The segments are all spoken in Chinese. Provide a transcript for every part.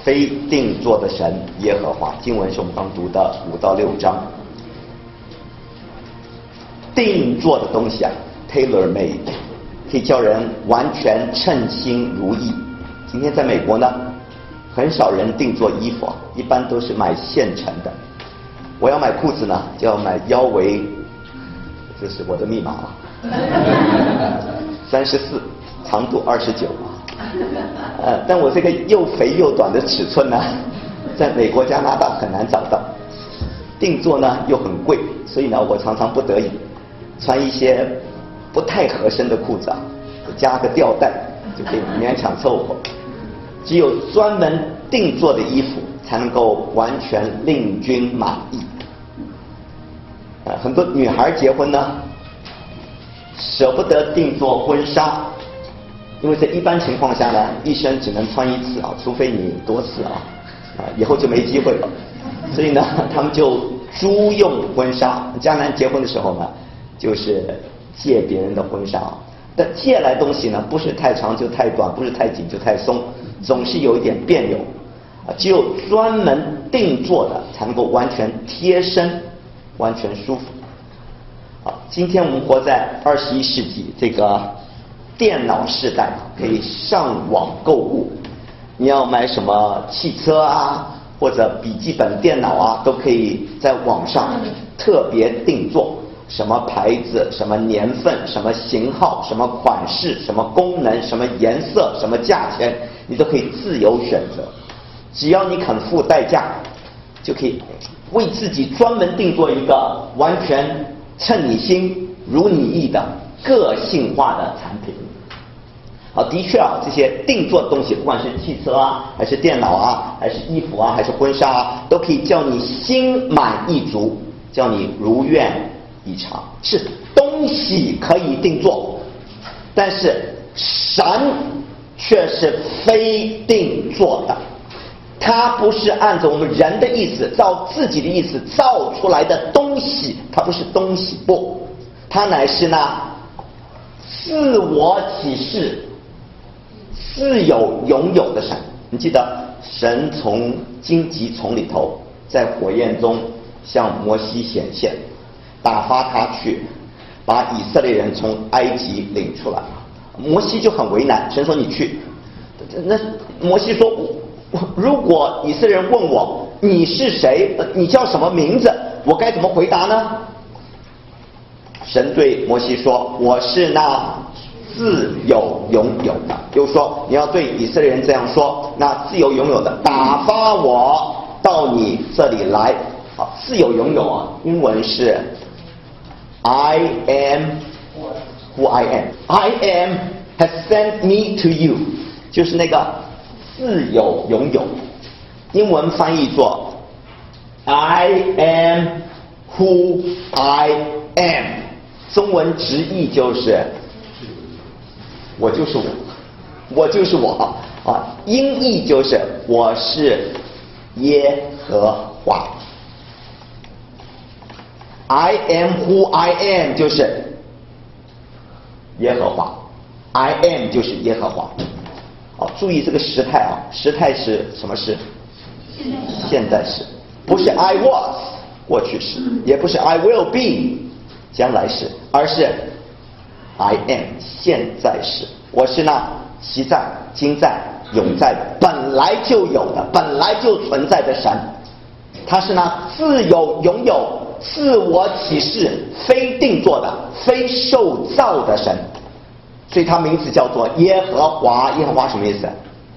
非定做的神耶和华。经文是我们刚读的5到6章。定做的东西啊 ，tailor made， 可以叫人完全称心如意。今天在美国呢，很少人定做衣服，一般都是买现成的。我要买裤子呢，就要买腰围，这是我的密码啊，34，长度29。但我这个又肥又短的尺寸呢，在美国、加拿大很难找到。定做呢又很贵，所以呢，我常常不得已穿一些不太合身的裤子啊，加个吊带就可以勉强凑合。只有专门定做的衣服才能够完全令君满意。很多女孩结婚呢，舍不得定做婚纱，因为在一般情况下呢，一生只能穿一次啊，除非你多次啊，以后就没机会了。所以呢，他们就租用婚纱。将来结婚的时候呢，就是借别人的婚纱，但借来东西呢，不是太长就太短，不是太紧就太松，总是有一点别扭。只有专门定做的才能够完全贴身，完全舒服。今天我们活在21世纪这个电脑时代，可以上网购物。你要买什么汽车啊，或者笔记本电脑啊，都可以在网上特别定做。什么牌子、什么年份、什么型号、什么款式、什么功能、什么颜色、什么价钱，你都可以自由选择。只要你肯付代价，就可以为自己专门定做一个完全称你心、如你意的个性化的产品。的确啊，这些定做的东西，不管是汽车啊，还是电脑啊，还是衣服啊，还是婚纱啊，都可以叫你心满意足，叫你如愿以偿。是东西可以定做，但是神却是非定做的。它不是按照我们人的意思，照自己的意思造出来的东西，它不是东西，不，它乃是那自我启示、自有拥有的神。你记得神从荆棘丛里头，在火焰中向摩西显现，打发他去把以色列人从埃及领出来。摩西就很为难，神说你去。那摩西说，如果以色列人问我你是谁，你叫什么名字，我该怎么回答呢？神对摩西说，我是那自有拥有的。又说你要对以色列人这样说，那自由拥有的打发我到你这里来。自由拥有啊，英文是 I am who I am. I am has sent me to you， 就是那个自有拥有。英文翻译作 I am who I am， 中文直译就是我就是我，我就是我啊。音译就是我是耶和华。I am who I am 就是耶和华 ，I am 就是耶和华。注意这个时态啊，时态是什么时？现在时，不是 I was 过去时，也不是 I will be 将来时，而是 I am 现在时。我是那昔在、今在、永在的，本来就有的，本来就存在的神。他是那自有拥有、自我启示、非定做的、非受造的神，所以他名字叫做耶和华。耶和华什么意思？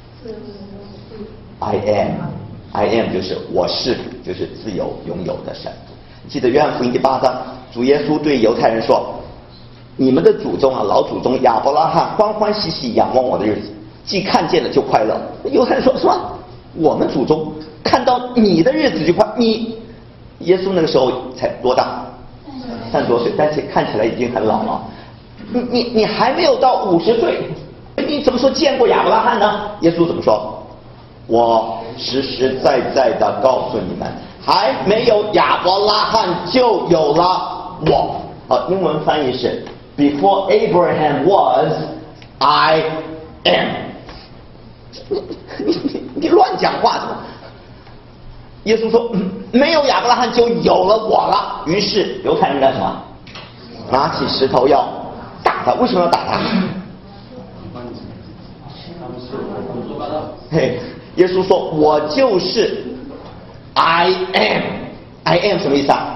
I am 就是我是，就是自由拥有的神。记得约翰福音第8章，主耶稣对犹太人说，你们的祖宗啊，老祖宗亚伯拉罕欢欢喜喜仰望我的日子，既看见了就快乐。犹太人说什么？我们祖宗看到你的日子就快。你耶稣那个时候才多大？30多岁，但是看起来已经很老了。你还没有到50岁，你怎么说见过亚伯拉罕呢？耶稣怎么说？我实实在在的告诉你们，还没有亚伯拉罕就有了我。英文翻译是 Before Abraham was, I am。你乱讲话的。耶稣说，没有亚伯拉罕就有了我了。于是犹太人干什么？拿起石头要打他。为什么要打他？嘿，耶稣说，我就是 I am。I am 什么意思啊？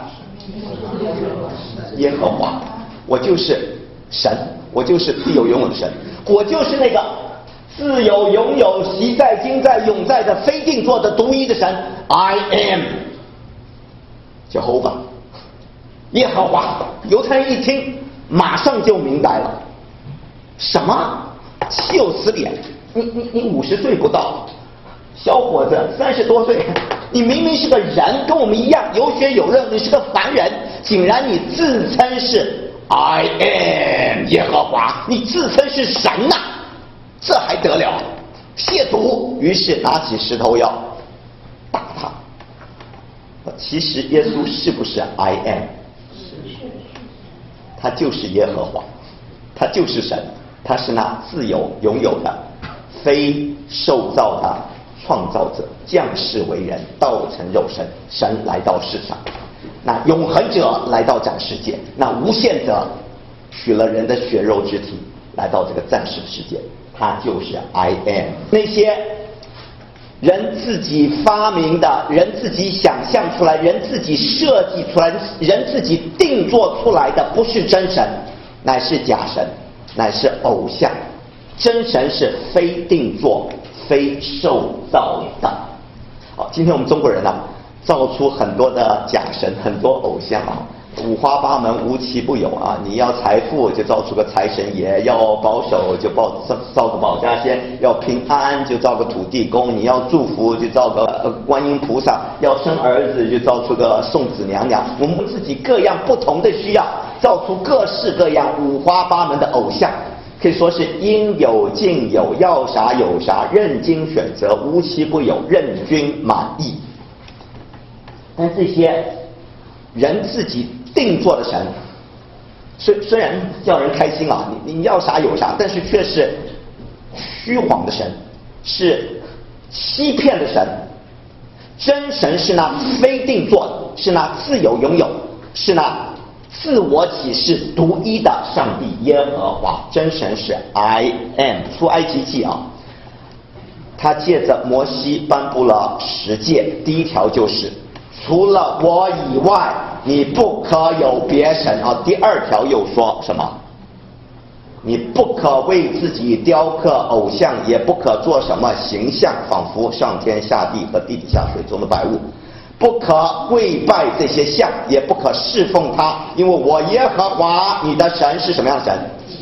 耶和华，我就是神，我就是自由拥有的神，我就是那个自由拥有、习在、今在、永在的非定做的独一的神。I am Jehovah， 耶和华。犹太人一听，马上就明白了，什么？岂有此理！你50岁不到，小伙子30多岁，你明明是个人，跟我们一样有血有肉，你是个凡人，竟然你自称是 I am 耶和华，你自称是神呐，这还得了？亵渎！于是拿起石头要打他。其实耶稣是不是 I am？ 他就是耶和华，他就是神，他是那自由拥有的非受造的创造者，降世为人，道成肉身，神来到世上，那永恒者来到暂世界，那无限者取了人的血肉之体来到这个暂时的世界，他就是 I am。 那些人自己发明的，人自己想象出来，人自己设计出来，人自己定做出来的，不是真神，乃是假神，乃是偶像。真神是非定做、非受造的。好，今天我们中国人啊，造出很多的假神，很多偶像啊，五花八门，无奇不有啊！你要财富就造出个财神爷，要保守就造个保家仙，要平安就造个土地公，你要祝福就造个观音菩萨，要生儿子就造出个送子娘娘。我们自己各样不同的需要，造出各式各样五花八门的偶像。可以说是应有尽有，要啥有啥，任经选择，无奇不有，任君满意。但这些人自己定做的神，虽然叫人开心啊，你要啥有啥，但是却是虚晃的神，是欺骗的神。真神是那非定做的，是那自由拥有，是那自我启示独一的上帝耶和华。真神是 I am。 出埃及记啊，他借着摩西颁布了10诫，第1条就是除了我以外你不可有别神啊。第2条又说什么？你不可为自己雕刻偶像，也不可做什么形象，仿佛上天下地和地底下水中的百物，不可跪拜这些像，也不可侍奉他，因为我耶和华你的神是什么样的神？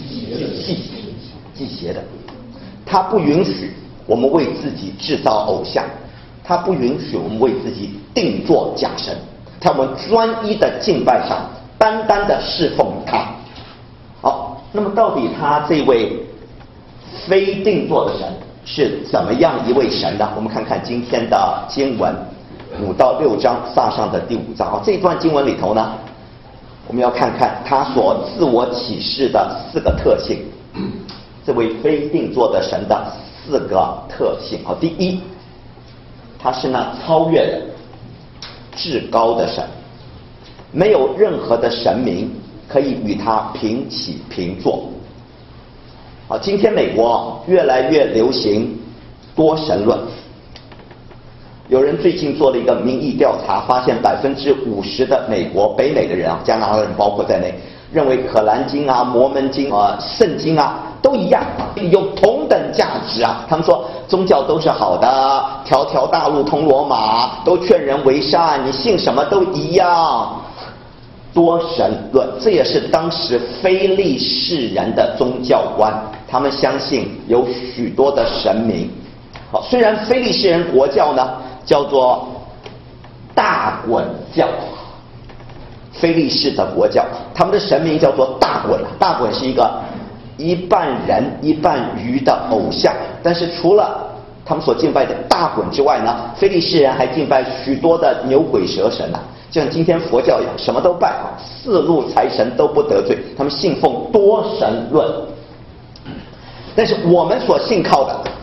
忌邪的。他不允许我们为自己制造偶像，他不允许我们为自己定做假神，他们专一的敬拜上，单单的侍奉他。好，那么到底他这位非定做的神是怎么样一位神呢？我们看看今天的经文5到6章，撒上的第5章啊，这段经文里头呢，我们要看看他所自我启示的4个特性，这位非定做的神的4个特性啊。第一，他是那超越的、至高的神，没有任何的神明可以与他平起平坐。好，今天美国越来越流行多神论。有人最近做了一个民意调查，发现50%的北美的人啊，加拿大人包括在内，认为可兰经啊、摩门经啊、圣经啊都一样，有同等价值啊。他们说宗教都是好的，条条大路通罗马，都劝人为善，你信什么都一样。多神论，这也是当时非利士人的宗教观，他们相信有许多的神明。好，虽然非利士人国教呢叫做大衮教，非利士的国教，他们的神明叫做大衮。大衮是一个一半人一半鱼的偶像，但是除了他们所敬拜的大衮之外呢，非利士人还敬拜许多的牛鬼蛇神啊，就像今天佛教一样，什么都拜啊，4路财神都不得罪，他们信奉多神论。但是我们所信靠的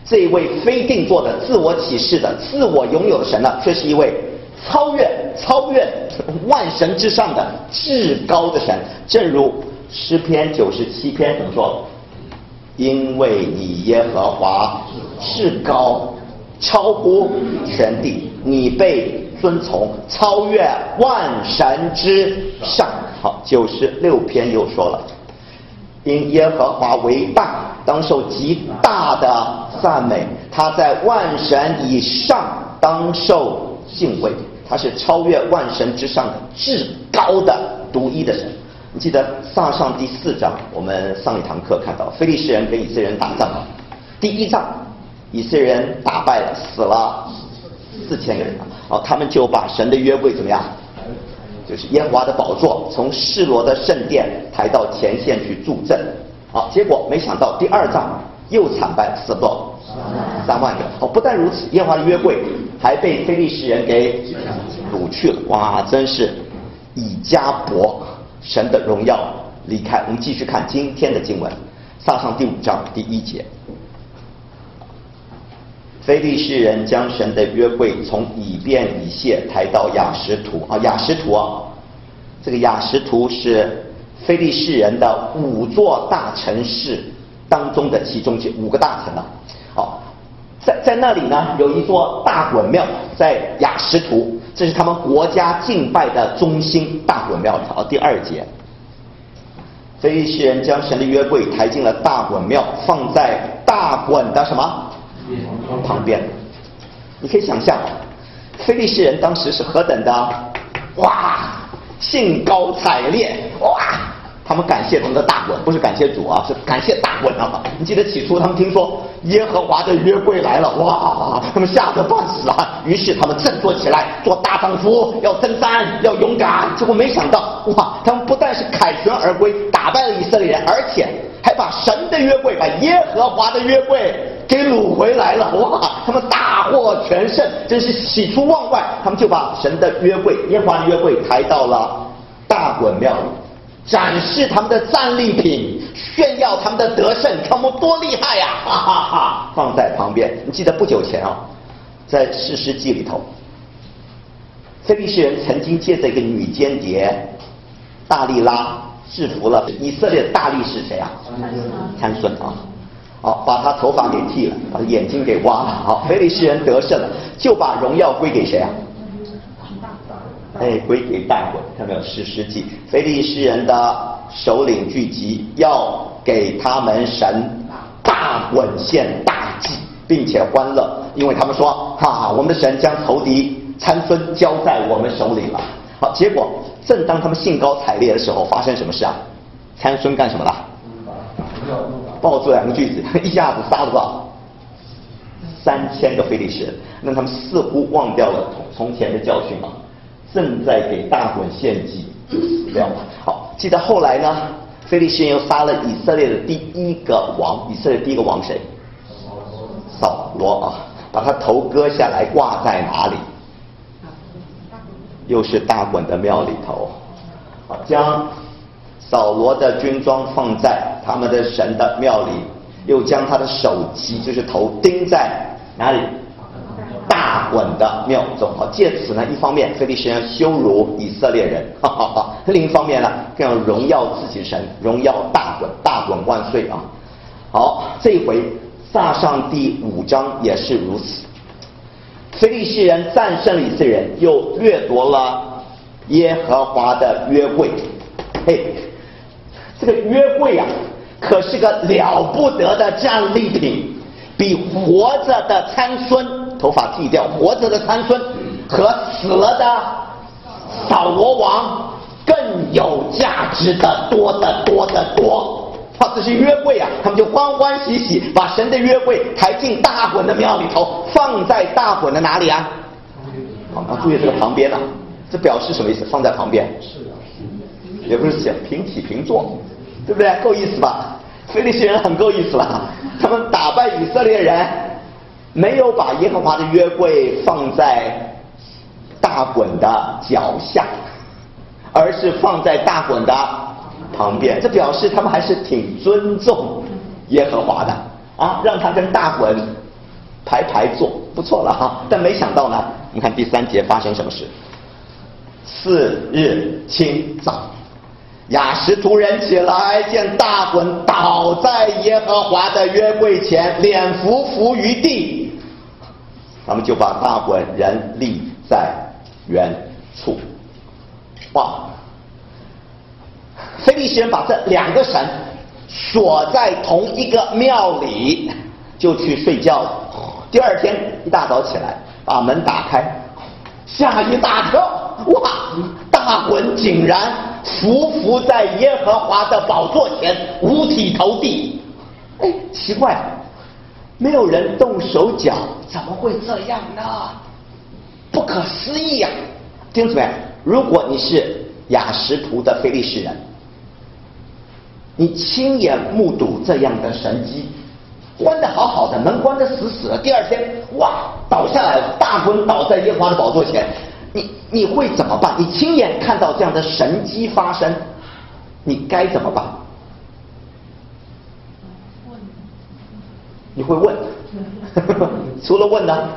这一位非定做的、自我启示的、自我拥有的神呢，却是一位超越万神之上的至高的神。正如诗篇97篇怎么说？因为你耶和华至高，超乎全地，你被尊崇，超越万神之上。好，96篇又说了，因耶和华为大，当受极大的赞美，他在万神以上，当受敬畏。他是超越万神之上的至高的独一的神。你记得撒上第4章，我们上一堂课看到非利士人跟以色列人打仗，第1仗以色列人打败了，死了4000个人，他们就把神的约柜怎么样，就是耶和华的宝座，从示罗的圣殿抬到前线去助阵。结果没想到第2仗又惨败，死了3万个。不但如此，耶和华的约柜还被非利士人给掳去了。哇，真是以迦博神的荣耀离开。我们继续看今天的经文，撒上第5章第1节。非利士人将神的约柜从以便以谢抬到亚实图。亚实图这个亚实图是非利士人的5座大城市当中的其中5个大城在那里呢，有一座大衮庙，在亚实图，这是他们国家敬拜的中心，大衮庙。第2节，非利士人将神的约柜抬进了大衮庙，放在大衮的什么旁边。你可以想象，非利士人当时是何等的兴高采烈，他们感谢他们的大衮，不是感谢主是感谢大衮你记得起初他们听说耶和华的约柜来了，他们吓得半死于是他们振作起来，做大丈夫，要征战，要勇敢。结果没想到，他们不但是凯旋而归，打败了以色列人，而且还把神的约柜，把耶和华的约柜给掳回来了。他们大获全胜，真是喜出望外。他们就把神的约柜，耶和华的约柜抬到了大衮庙里，展示他们的战利品，炫耀他们的得胜，看我们多厉害呀！放在旁边。你记得不久前在士师记里头，非利士人曾经借着一个女间谍大利拉制服了以色列的大力士谁参孙把他头发给剃了，把他眼睛给挖了。非利士人得胜了，就把荣耀归给谁归给大衮。看到没有？士师记，非利士人的首领聚集，要给他们神大衮献大祭，并且欢乐，因为他们说我们的神将仇敌参孙交在我们手里了。结果正当他们兴高采烈的时候，发生什么事参孙干什么了？抱住2个锯子，一下子杀了多少？3000个非利士人。那他们似乎忘掉了从前的教训正在给大衮献祭就死掉了。记得后来呢，非利士人又杀了以色列的第1个王。以色列第1个王谁？扫罗把他头割下来挂在哪里？又是大衮的庙里头。将扫罗的军装放在他们的神的庙里，又将他的首级，就是头，钉在哪里？大衮的庙中。借此呢，一方面非利士人羞辱以色列人，另一方面呢，更要荣耀自己神，荣耀大衮，大衮万岁这一回撒上第5章也是如此。非利士人战胜了以色列人，又掠夺了耶和华的约柜。这个约柜可是个了不得的战利品，比活着的参孙，头发剃掉活着的参孙和死了的扫罗王更有价值的多得多得多。这是约柜他们就欢欢喜喜把神的约柜抬进大衮的庙里头，放在大衮的哪里注意这个旁边这表示什么意思？放在旁边也不是写平起平坐，对不对？够意思吧？非利士人很够意思了，他们打败以色列人，没有把耶和华的约柜放在大衮的脚下，而是放在大衮的旁边。这表示他们还是挺尊重耶和华的让他跟大衮排坐，不错了哈。但没想到呢，我们看第3节发生什么事。次日清早，亚实突人起来，见大衮倒在耶和华的约柜前，脸伏伏于地，他们就把大衮人立在原处。哇！非利士人把这2个神锁在同一个庙里，就去睡觉了。第2天一大早起来，把门打开，吓一大跳，哇！大衮竟然伏在耶和华的宝座前，五体投地。哎，奇怪，没有人动手脚，怎么会这样呢？不可思议呀！弟兄姊妹，如果你是亚实突的非利士人，你亲眼目睹这样的神迹，关得好好的，门关得死死的，第2天哇倒下来了，大衮倒在耶和华的宝座前，你会怎么办？你亲眼看到这样的神迹发生，你该怎么办？你会问除了问呢？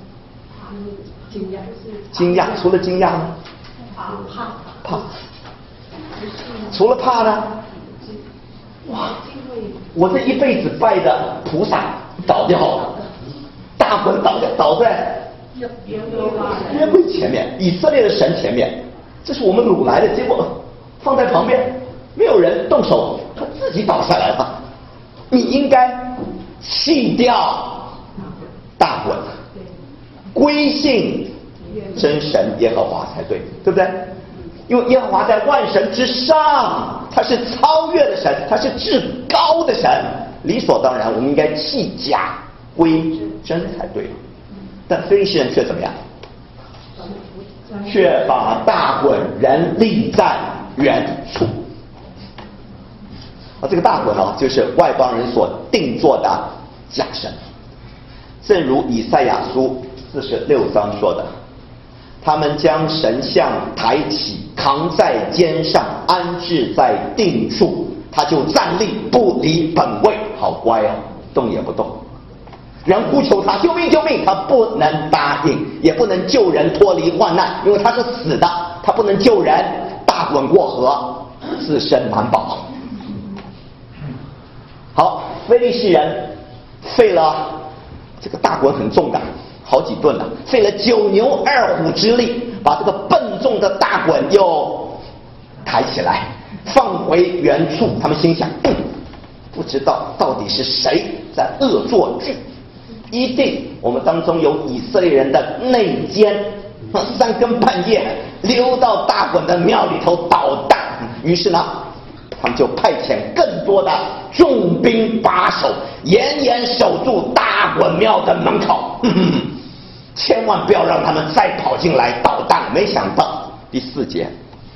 惊讶，除了惊讶呢？怕。除了怕呢？哇！我这一辈子拜的菩萨倒掉了，大衮倒在约柜前面，以色列的神前面，这是我们掳来的，结果放在旁边，没有人动手，他自己倒下来了。你应该弃掉大衮，归信真神耶和华才对，对不对？因为耶和华在万神之上，他是超越的神，他是至高的神，理所当然我们应该弃假归真才对。但非利士人却怎么样？却把大衮人立在原处。这个大衮就是外邦人所定做的假神，正如以赛亚书46章说的，他们将神像抬起，扛在肩上，安置在定处，他就站立，不离本位。好乖啊，动也不动。人呼求他救命救命，他不能答应，也不能救人脱离患难，因为他是死的，他不能救人。大衮过河，自身难保。好，非利士人费了这个大衮很重的，好几吨了，费了9牛2虎之力，把这个笨重的大衮又抬起来，放回原处。他们心想，不知道到底是谁在恶作剧，一定我们当中有以色列人的内奸，3更半夜溜到大衮的庙里头捣蛋。于是呢，他们就派遣更多的重兵把守，严严守住大衮庙的门口，千万不要让他们再跑进来捣蛋。没想到第4节，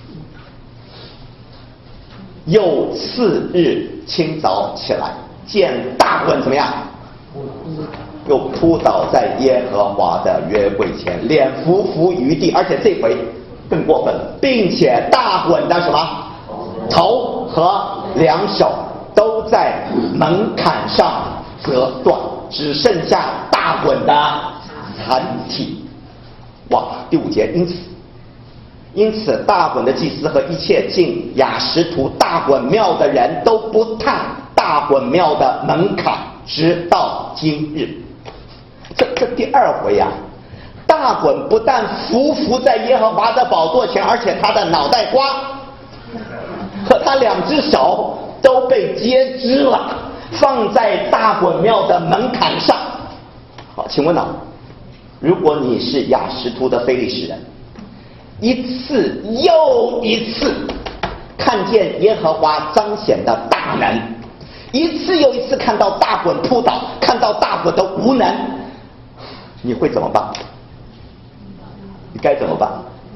又次日清早起来，见大衮怎么样？又扑倒在耶和华的约柜前，脸伏伏于地，而且这回更过分，并且大衮的什么头和2手都在门槛上折断，只剩下大衮的残体。哇！第5节，因此大衮的祭司和一切进亚实突大衮庙的人都不探大衮庙的门槛，直到今日。这第2回啊，大衮不但伏在耶和华的宝座前，而且他的脑袋瓜和他2只手都被截肢了，放在大衮庙的门槛上。好，请问如果你是亚实突的非利士人，一次又一次看见耶和华彰显的大能，一次又一次看到大衮扑倒，看到大衮的无能，你会怎么办？你该怎么办？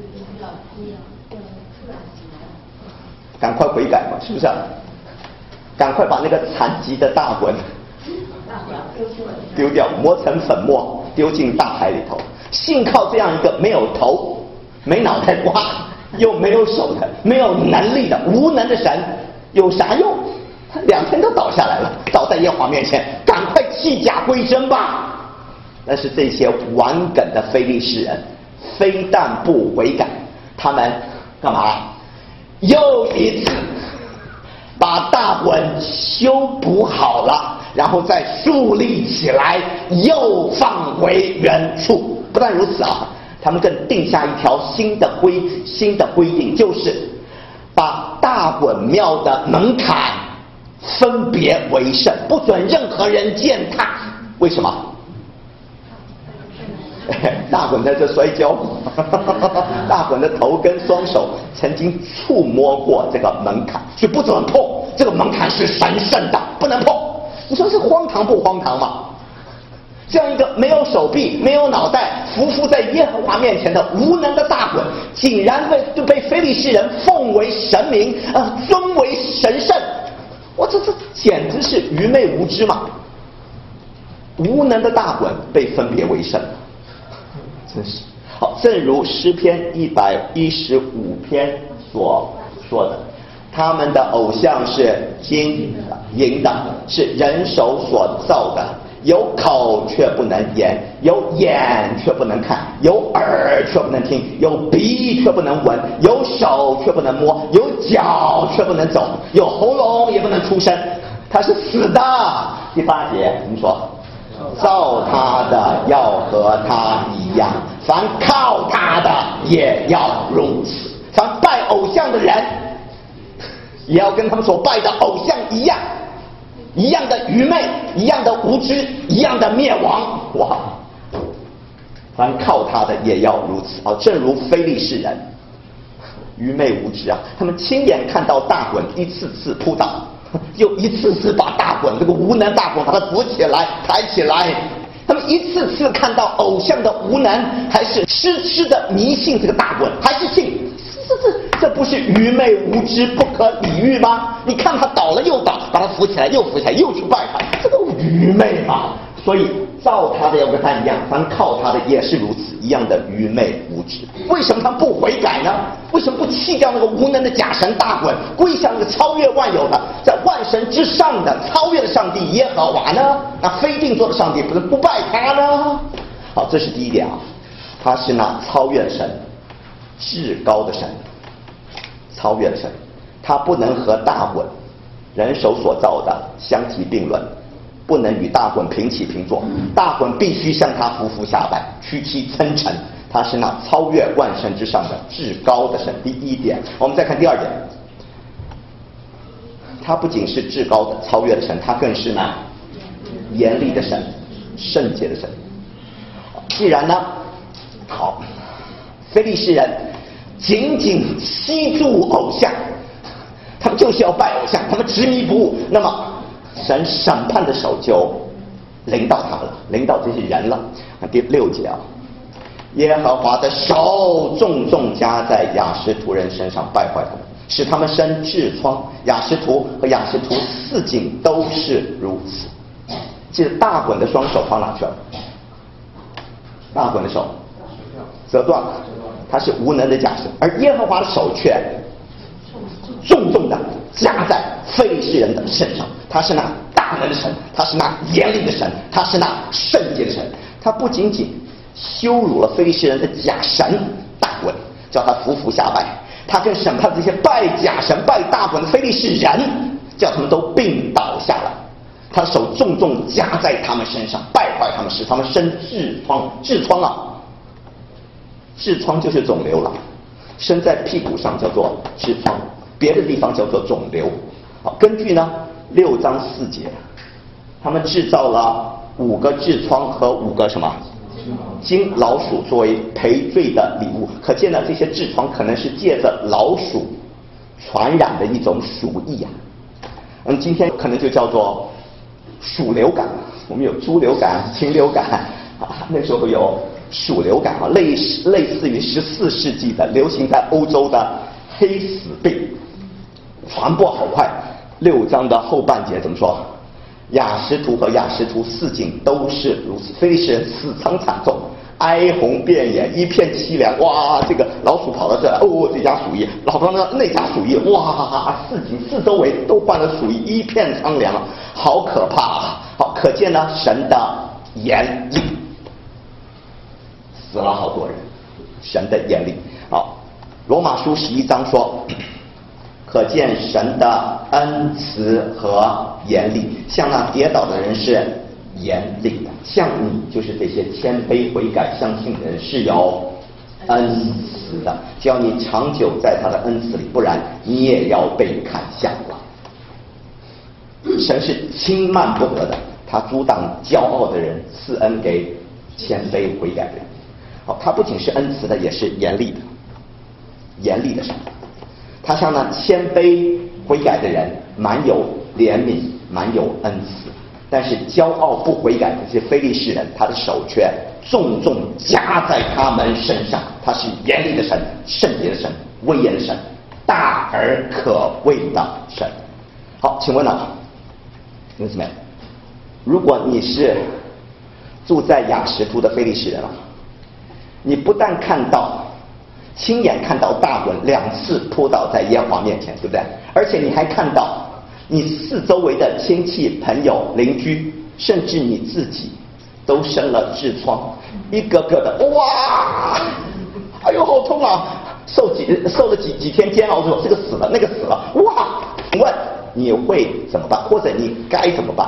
赶快悔改嘛，是不是？赶快把那个残疾的大衮丢掉，磨成粉末，丢进大海里头。幸靠这样一个没有头、没脑袋瓜、又没有手的、没有能力的、无能的神，有啥用？他2天都倒下来了，倒在耶和华面前，赶快弃甲归真吧！ 但是这些顽梗的非利士人，非但不悔改，他们干嘛？又一次把大滚修补好了，然后再树立起来，又放回原处。不但如此啊，他们更定下一条新的规矩、新的规定，就是把大滚庙的门槛分别为圣，不准任何人践踏。为什么？大滚在这摔跤，大滚的头跟双手曾经触摸过这个门槛，所以不准碰。这个门槛是神圣的，不能碰。你说是荒唐不荒唐吗？这样一个没有手臂、没有脑袋、匍匐在耶和华面前的无能的大滚，竟然被非利士人奉为神明，尊为神圣。我这简直是愚昧无知嘛！无能的大滚被分别为圣。真是好，正如诗篇115篇所说的，他们的偶像是金的、银的，是人手所造的，有口却不能言，有眼却不能看，有耳却不能听，有鼻却不能闻，有手却不能摸，有脚却不能走，有喉咙也不能出声，他是死的。第8节你说，造他的要和他一样，凡靠他的也要如此。凡拜偶像的人，也要跟他们所拜的偶像一样，一样的愚昧，一样的无知，一样的灭亡。哇！凡靠他的也要如此啊！正如非利士人愚昧无知啊，他们亲眼看到大滚一次次扑倒，又一次次把大滚这个无能大滚把他扶起来抬起来，他们一次次看到偶像的无能，还是痴的迷信这个大滚，还是信，这不是愚昧无知不可理喻吗？你看他倒了又倒，把他扶起来又扶起来，又去拜他，这个愚昧嘛！所以造他的要跟他一样，凡靠他的也是如此，一样的愚昧无知。为什么他不悔改呢？为什么不弃掉那个无能的假神大滚，归向那个超越万有的，在万神之上的超越的上帝耶和华呢？那非定做的上帝不能不拜他呢？好，这是第一点啊，他是那超越的神，至高的神，超越的神，他不能和大滚人手所造的相提并论，不能与大滚平起平坐，大滚必须向他匍匐下拜，屈膝称臣。他是那超越万神之上的至高的神。第一点，我们再看第二点，他不仅是至高的超越的神，他更是那严厉的神，圣洁的神。既然呢，好，非利士人紧紧吸住偶像，他们就是要拜偶像，他们执迷不悟，那么神审判的手就临到他们了，临到这些人了。第6节啊，耶和华的手重重加在亚实突人身上，败坏他们，使他们生痔疮。亚实突和亚实突四境都是如此。这大滚的双手放哪去了？大滚的手折断了，他是无能的假神，而耶和华的手却重重的加在非利士人的身上。他是那大能的神，他是那严厉的神，他是那圣洁的神。他不仅仅羞辱了非利士人的假神大滚，叫他匍匐下拜，他更审判这些拜假神拜大滚的非利士人，叫他们都病倒下来。他的手重重加在他们身上，败坏他们，使他们生痔疮。痔疮啊，痔疮就是肿瘤了，生在屁股上叫做痔疮，别的地方叫做肿瘤。好，根据呢6章4节，他们制造了5个痔疮和5个什么金老鼠作为赔罪的礼物。可见呢，这些痔疮可能是借着老鼠传染的一种鼠疫啊。今天可能就叫做鼠流感，我们有猪流感、禽流感啊，那时候有鼠流感啊，类似于14世纪的流行在欧洲的黑死病，传播好快。6章的后半节怎么说？亚实突和亚实突四境都是如此，非利士人死伤惨重，哀鸿遍野，一片凄凉。哇，这个老鼠跑到这来，哦，这家鼠疫，老到那家鼠疫，哇，四周围都患了鼠疫，一片苍凉，好可怕啊！好，可见呢神的严厉。 死了好多人。神的严厉。好，罗马书11章说，可见神的恩慈和严厉，向那跌倒的人是严厉的，像你就是这些谦卑悔改相信的人是有恩慈的，只要你长久在他的恩慈里，不然你也要被砍下来。神是轻慢不得的，他阻挡骄傲的人，赐恩给谦卑悔改的人。好，他不仅是恩慈的，也是严厉的，严厉的神。他向那谦卑悔改的人满有怜悯，满有恩慈，但是骄傲不悔改的这些非利士人，他的手却重重加在他们身上。他是严厉的神，圣洁的神，威严的神，大而可畏的神。好，请问了，弟兄姊妹，如果你是住在亚实突的非利士人啊，你不但亲眼看到大滚2次扑倒在耶和华面前，对不对？而且你还看到你四周围的亲戚、朋友、邻居，甚至你自己，都生了痔疮，一个个的，哇，哎呦好痛啊！受了几天煎熬之后，这个死了，那个死了，哇！请问你会怎么办？或者你该怎么办？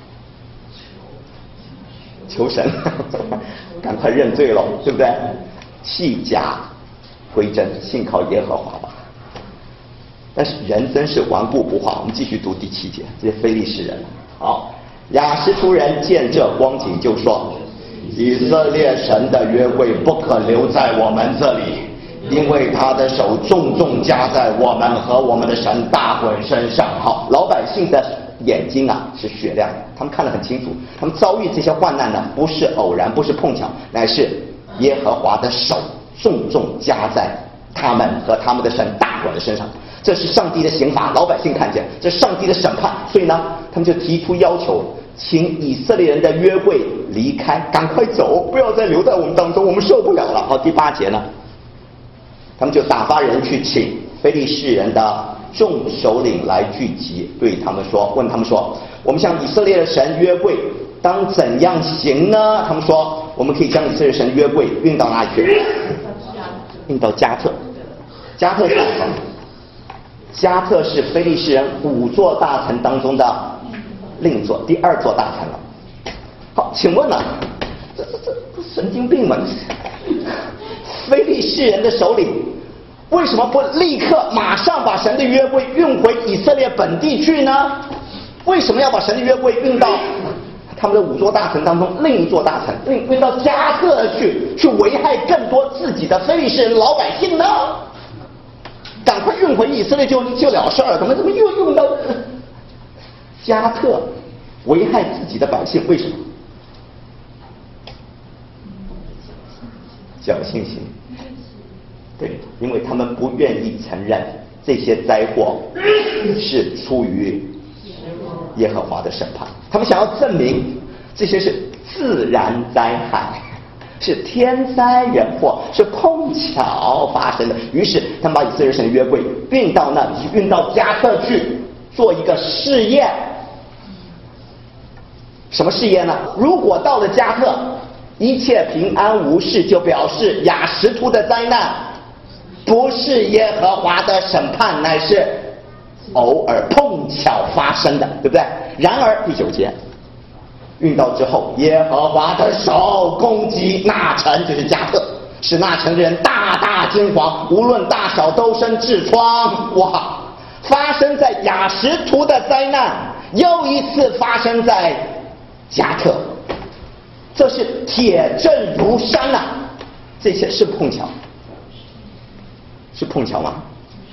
求神，赶快认罪了，对不对？弃假归真，信靠耶和华吧。但是人真是顽固不化。我们继续读第7节，这些非利士人。好，亚实突人见这光景，就说：以色列神的约柜不可留在我们这里，因为他的手重重加在我们和我们的神大滚身上。好，老百姓的眼睛啊是雪亮的，他们看得很清楚，他们遭遇这些患难呢，不是偶然，不是碰巧，乃是耶和华的手重重加在他们和他们的神大滚的身上。这是上帝的刑罚，老百姓看见，这是上帝的审判，所以呢，他们就提出要求，请以色列人的约柜离开，赶快走，不要再留在我们当中，我们受不了了。好，第8节呢，他们就打发人去请非利士人的众首领来聚集，对他们说，问他们说，我们向以色列的神约柜当怎样行呢？他们说，我们可以将以色列神约柜运到哪里去？运到加特。加特是什么？加特是非利士人5座大城当中的另一座，第2座大城了。好，请问呢，这神经病们，非利士人的首领为什么不立刻马上把神的约柜运回以色列本地去呢？为什么要把神的约柜运到他们的5座大城当中另一座大城，运到加特去危害更多自己的非利士人老百姓呢？赶快运回以色列就了事儿，怎么又用到加特危害自己的百姓？为什么？侥幸心。对，因为他们不愿意承认这些灾祸是出于耶和华的审判，他们想要证明这些是自然灾害，是天灾人祸，是碰巧发生的。于是他们把以色列神约柜运到那里去，运到加特去做一个试验。什么试验呢？如果到了加特一切平安无事，就表示亚实突的灾难不是耶和华的审判，乃是偶尔碰巧发生的，对不对？然而第9节运到之后，耶和华的手攻击那城，就是加特，使那城的人大大惊惶，无论大小都生痔疮。哇！发生在亚实突的灾难又一次发生在加特，这是铁证如山啊！这些是碰巧？是碰巧吗？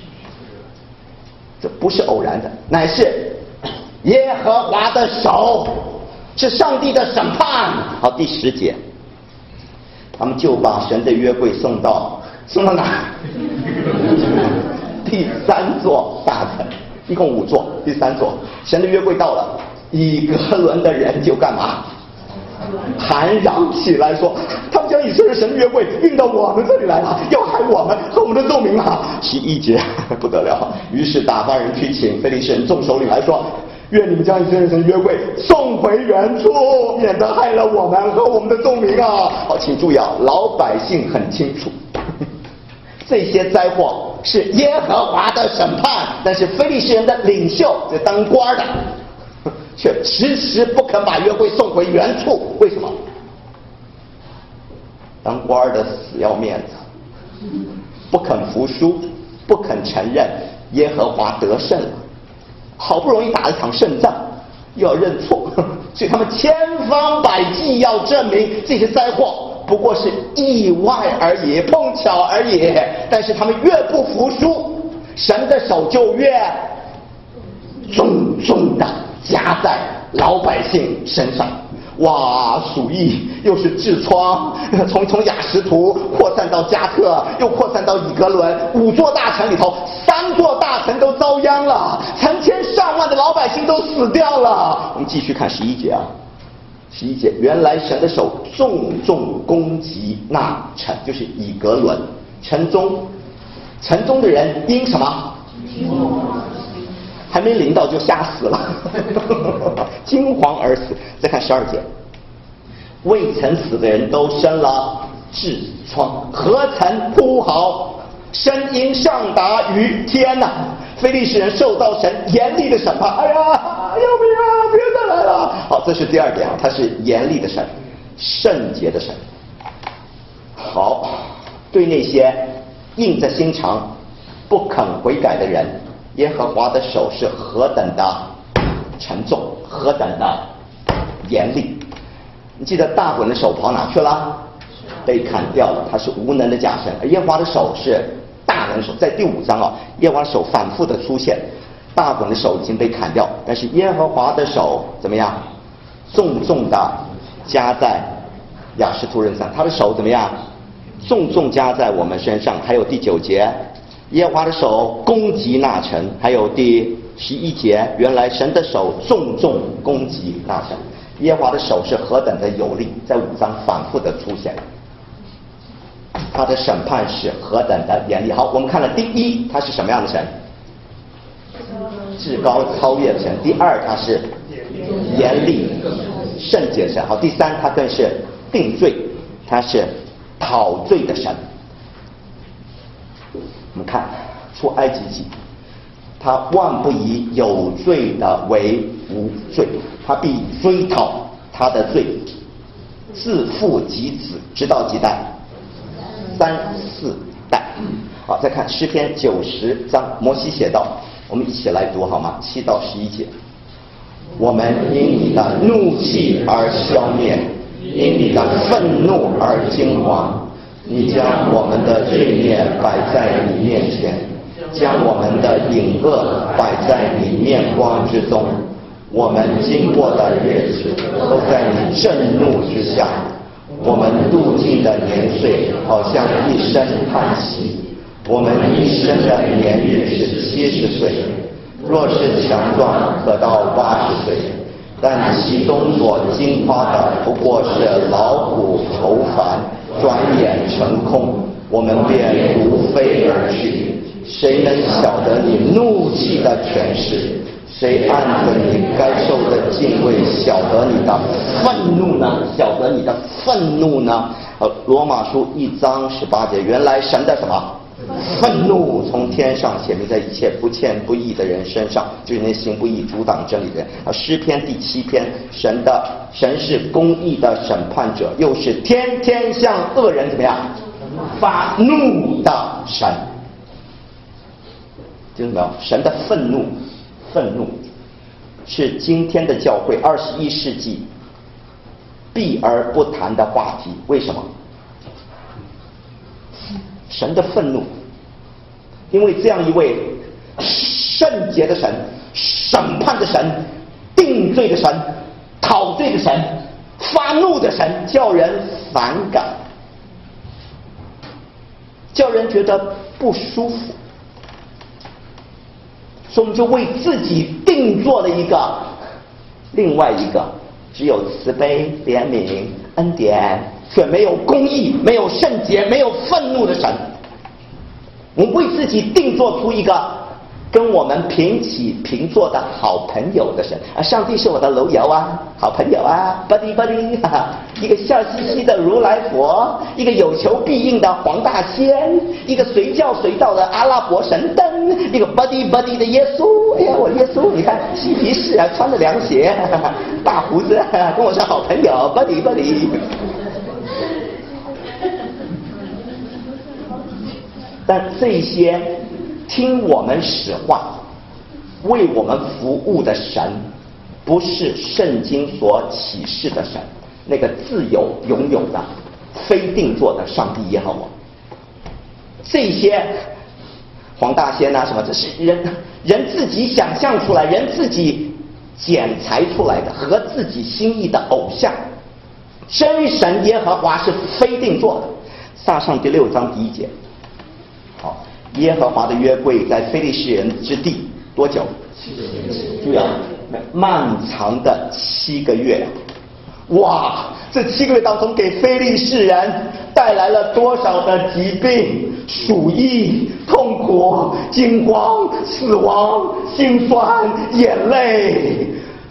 这不是偶然的，乃是耶和华的手，是上帝的审判。好，第10节，他们就把神的约柜送到哪？第3座大城，一共5座，第3座，神的约柜到了，以革伦的人就干嘛？喊嚷起来说，他们将以色列神约柜运到我们这里来了，要害我们和我们的众民啊！11节不得了，于是打发人去请非利士人众首领来说， 愿你们将以色列神约柜送回原处，免得害了我们和我们的众民啊！好，请注意啊，老百姓很清楚，这些灾祸是耶和华的审判，但是非利士人的领袖，这当官的，却迟迟不肯把约柜送回原处，为什么？当官的死要面子，不肯服输，不肯承认耶和华得胜了。好不容易打了场胜仗，又要认错，所以他们千方百计要证明这些灾祸不过是意外而已，碰巧而已。但是他们越不服输，神的手就越重重的加在老百姓身上。哇，鼠疫又是痔疮，从雅什图扩散到加特，又扩散到以格伦，5座大城里头，3座大城都遭殃了，成千上万的老百姓都死掉了。我们继续看11节啊，11节，原来神的手重重攻击那城，就是以格伦，城中的人因什么？还没临到就吓死了，惊惶而死。再看12节，未曾死的人都生了痔疮，何曾呼嚎，声音上达于天呐！非利士人受到神严厉的审判，哎呀，要命啊，别再来了！好，这是第2点，它是严厉的神，圣洁的神。好，对那些硬着心肠不肯悔改的人，耶和华的手是何等的沉重，何等的严厉。你记得大滚的手跑哪去了？被砍掉了，他是无能的假神。而耶和华的手是大能手，在第5章啊，耶和华的手反复的出现，大滚的手已经被砍掉，但是耶和华的手怎么样？重重的加在亚实突人上，他的手怎么样？重重加在我们身上。还有第9节，耶和华的手攻击那城。还有第11节，原来神的手重重攻击那城。耶和华的手是何等的有力，在5章反复的出现，他的审判是何等的严厉。好，我们看了第1，他是什么样的神？至高超越的神。第2，他是严厉圣洁神。好，第3，他更是定罪，他是讨罪的神。我们看出埃及记，他万不以有罪的为无罪，他必追讨他的罪，自父及子，直到几代？3、4代。好，再看诗篇90章，摩西写道，我们一起来读好吗？7到11节，我们因你的怒气而消灭，因你的愤怒而惊惶。你将我们的罪孽摆在你面前，将我们的隐恶摆在你面光之中。我们经过的日子都在你震怒之下，我们度尽的年岁好像一声叹息。我们一生的年日是70岁，若是强壮可到80岁，但其中所惊夸的不过是劳苦愁烦，转眼成空，我们便如飞而去。谁能晓得你怒气的权势？谁按着你该受的敬畏晓得你的愤怒呢？晓得你的愤怒呢？罗马书1章18节，原来神的什么愤怒从天上显明在一切不虔不义的人身上，就是那行不义阻挡真理的人。诗篇第7篇，神是公义的审判者，又是天天向恶人怎么样发怒的神。听到没有？神的愤怒是今天的教会21世纪避而不谈的话题。为什么？神的愤怒，因为这样一位圣洁的神、审判的神、定罪的神、讨罪的神、发怒的神，叫人反感，叫人觉得不舒服。所以我们就为自己定做了另外一个只有慈悲、怜悯、恩典，却没有公义、没有圣洁、没有愤怒的神。我们为自己定做出一个跟我们平起平坐的好朋友的神啊！上帝是我的楼友啊，好朋友啊 ，buddy buddy， 哈哈，一个笑嘻嘻的如来佛，一个有求必应的黄大仙，一个随叫随到的阿拉伯神灯，一个 buddy buddy 的耶稣。哎呀，我耶稣，你看嬉皮士啊，穿着凉鞋，哈哈，大胡子，跟我是好朋友 buddy buddy。但这些听我们使唤、为我们服务的神，不是圣经所启示的神，那个自由拥有的、非定做的上帝耶和华。这些黄大仙啊什么，这是人自己想象出来、人自己剪裁出来的，合自己心意的偶像。真神耶和华是非定做的。撒上第6章第1节。好，耶和华的约柜在非利士人之地多久？注意啊，漫长的7个月。哇，这7个月当中给非利士人带来了多少的疾病、鼠疫、痛苦、惊慌、死亡、心酸、眼泪。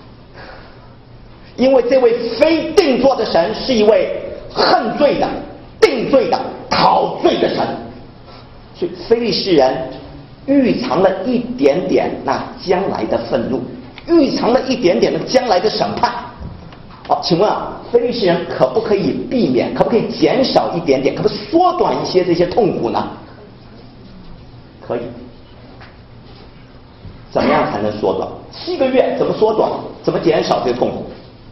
因为这位非定做的神是一位恨罪的、定罪的、讨罪的神。所以非利士人预藏了一点点那将来的愤怒，预藏了一点点的将来的审判。好，请问啊，非利士人可不可以避免，可不可以减少一点点，可不可以缩短一些这些痛苦呢？可以。怎么样才能缩短？7个月怎么缩短？怎么减少这个痛苦？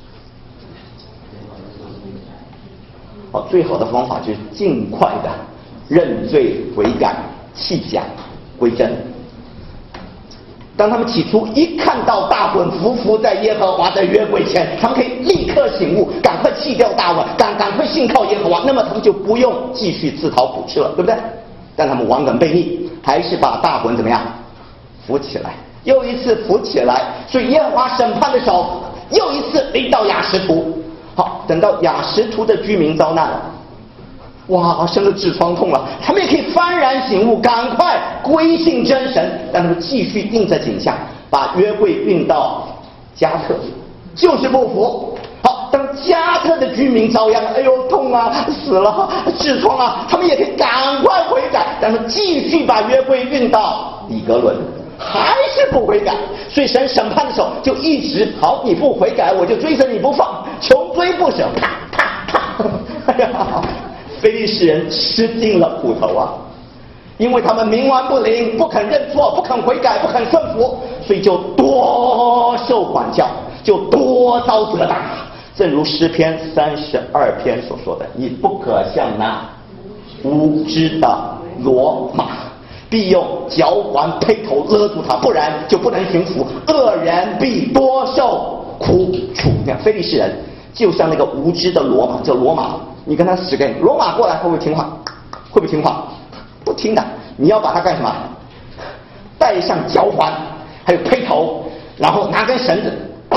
好，最好的方法就是尽快的认罪悔改，弃假归真。当他们起初一看到大混匍匐在耶和华的约柜前，他们可以立刻醒悟，赶快弃掉大混，赶快信靠耶和华，那么他们就不用继续自讨苦吃了，对不对？但他们顽梗悖逆，还是把大混怎么样扶起来，又一次扶起来。所以耶和华审判的手又一次临到亚实突。好，等到亚实突的居民遭难了，哇，生了痔疮痛了，他们也可以幡然醒悟，赶快归信真神。但他们继续硬着颈项把约柜运到加特，就是不服。好，当加特的居民遭殃，哎呦痛啊，死了，痔疮啊，他们也可以赶快悔改，但是继续把约柜运到比格伦，还是不悔改。所以神审判的时候就一直，好，你不悔改，我就追着你不放，穷追不舍，啪啪啪。哎呀，非利士人吃尽了苦头啊，因为他们冥顽不灵，不肯认错，不肯悔改，不肯顺服，所以就多受管教，就多遭责打。正如诗篇32篇所说的，你不可像那无知的骡马，必用脚环辔头勒住他，不然就不能驯服。恶人必多受苦楚。你看非利士人就像那个无知的骡马，这骡马你跟他使个骡马过来，会不会听话？会不会听话？不听的。你要把它干什么？带上脚环，还有辔头，然后拿根绳子，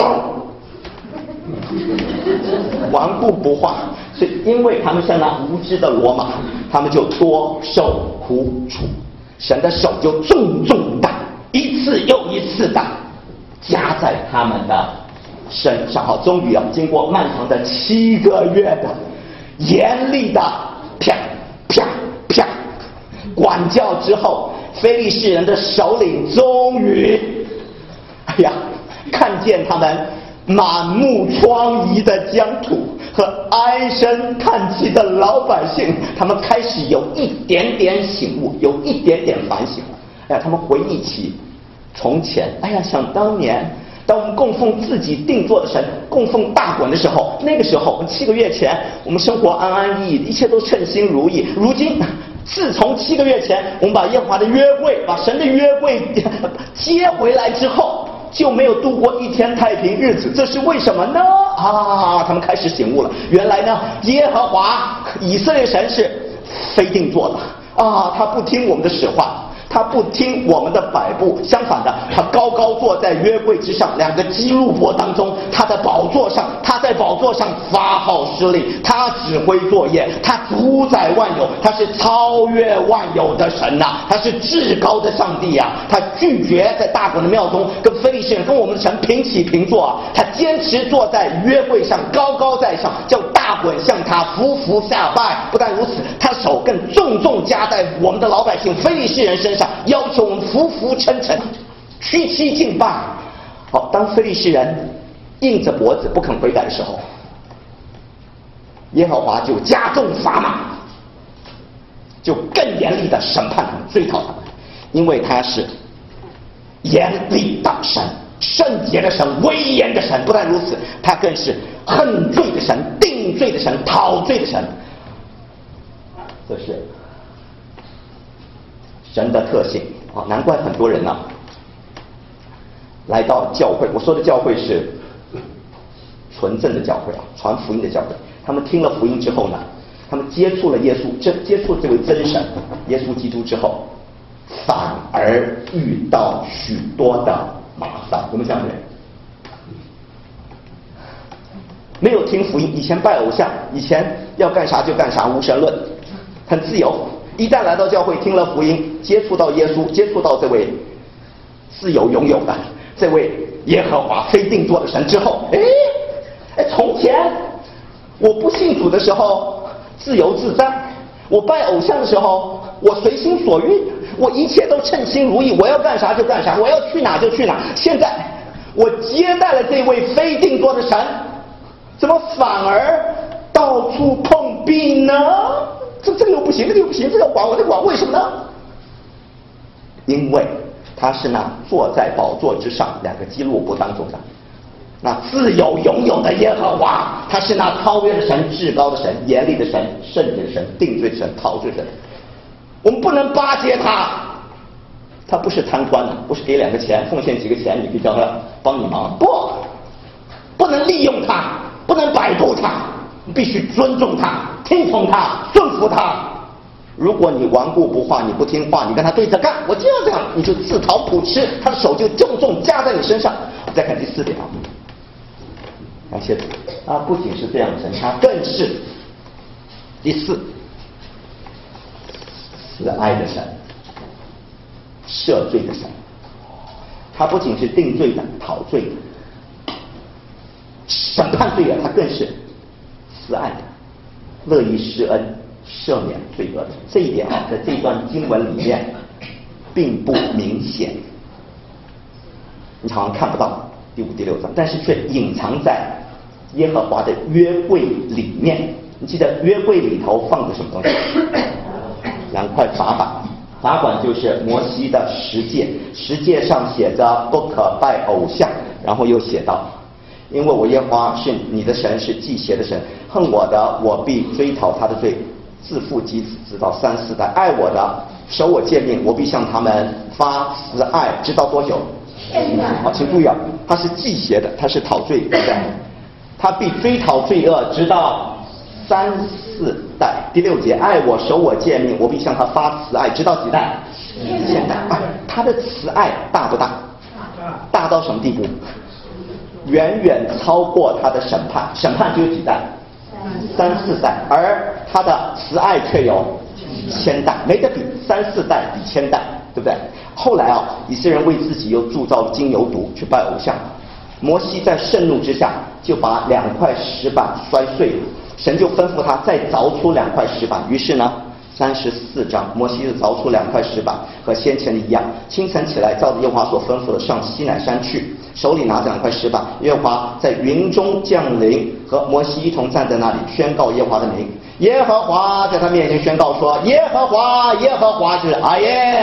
顽固不化。所以因为他们像那无知的骡马，他们就多受苦楚。神的手就重重的一次又一次的加在他们的身上。好，终于啊，经过漫长的7个月的严厉的啪啪啪管教之后，非利士人的首领终于，哎呀，看见他们满目疮痍的疆土和唉声叹气的老百姓，他们开始有一点点醒悟，有一点点反省。哎呀，他们回忆起从前，哎呀，想当年当我们供奉自己定做的神，供奉大滚的时候，那个时候我们7个月前我们生活安安逸逸，一切都称心如意。如今自从7个月前我们把耶和华的约柜，把神的约柜接回来之后，就没有度过一天太平日子，这是为什么呢？啊，他们开始醒悟了，原来呢，耶和华以色列神是非定做的啊，他不听我们的使唤， 他不听我们的摆布，相反的，他高高坐在约柜之上，两个基路伯当中，他在宝座上发号施令，他指挥作业，他主宰万有，他是超越万有的神呐，他是至高的上帝啊！他拒绝在大滚的庙中跟非利士人跟我们的神平起平坐啊！他坚持坐在约柜上，高高在上，叫大滚向他匍匐下拜。不但如此，他手更重重加在我们的老百姓非利士人身上，要求我们匍匐称臣，屈膝敬拜。好，当非利士人硬着脖子不肯悔改的时候，耶和华就加重砝码，就更严厉的审判他们，追讨他们，因为他是严厉的神，圣洁的神，威严的神。不但如此，他更是恨罪的神，定罪的神，讨罪的神。这是神的特性啊！难怪很多人呢来到教会，我说的教会是纯正的教会啊，传福音的教会。他们听了福音之后呢，他们接触了耶稣，接触了这位真神耶稣基督之后，反而遇到许多的麻烦。有没有这样的人？没有听福音，以前拜偶像，以前要干啥就干啥，无神论，很自由。一旦来到教会，听了福音，接触到耶稣，接触到这位自由拥有的这位耶和华非定做的神之后，从前我不信主的时候自由自在，我拜偶像的时候我随心所欲，我一切都称心如意，我要干啥就干啥，我要去哪就去哪。现在我接待了这位非定做的神，怎么反而到处碰壁呢？这个又不行，那个又不行，这个管我，那个管，为什么呢？因为他是那坐在宝座之上两个基路伯当中的那自由拥有的耶和华，他是那超越的神，至高的神，严厉的神，圣洁的神，定罪的神，讨罪的神。我们不能巴结他，他不是贪官的，不是给两个钱奉献几个钱你可以叫他帮你忙，不能利用他，不能摆布他，必须尊重他，听从他，顺服他。如果你顽固不化，你不听话，你跟他对着干，我就要这样，你就自讨苦吃，他的手就重重加在你身上。再看第4点啊，感谢主，他不仅是这样的神，他更是第4，慈爱的神，赦罪的神。他不仅是定罪的、讨罪的、审判罪恶，他更是慈爱的，乐意施恩、赦免罪恶的。这一点啊，在这段经文里面并不明显，你好像看不到第5、第6章，但是却隐藏在耶和华的约柜里面。你记得约柜里头放着什么东西？2块法板，法板就是摩西的十诫，十诫上写着不可拜偶像，然后又写道，因为我耶和华是你的神，是忌邪的神，恨我的，我必追讨他的罪，自父及子，直到3、4代；爱我的，守我诫命，我必向他们发慈爱，直到多久？好，请注意啊，他是忌邪的，他是讨罪，对不对？他必追讨罪恶，直到3、4代。第6节，爱我，守我诫命，我必向他发慈爱，直到几代？1000代。他的慈爱大不大？大到什么地步？远远超过他的审判，审判只有几代？3、4代，而他的慈爱却有1000代，没得比，3、4代比1000代，对不对？后来啊，以色列人为自己又铸造金牛犊去拜偶像，摩西在盛怒之下就把2块石板摔碎了，神就吩咐他再凿出2块石板，于是呢34章，摩西就凿出2块石板，和先前的一样。清晨起来，照着耶和华所吩咐的上西乃山去，手里拿着2块石板。耶和华在云中降临，和摩西一同站在那里，宣告耶和华的名。耶和华在他面前宣告说：耶和华，耶和华是 I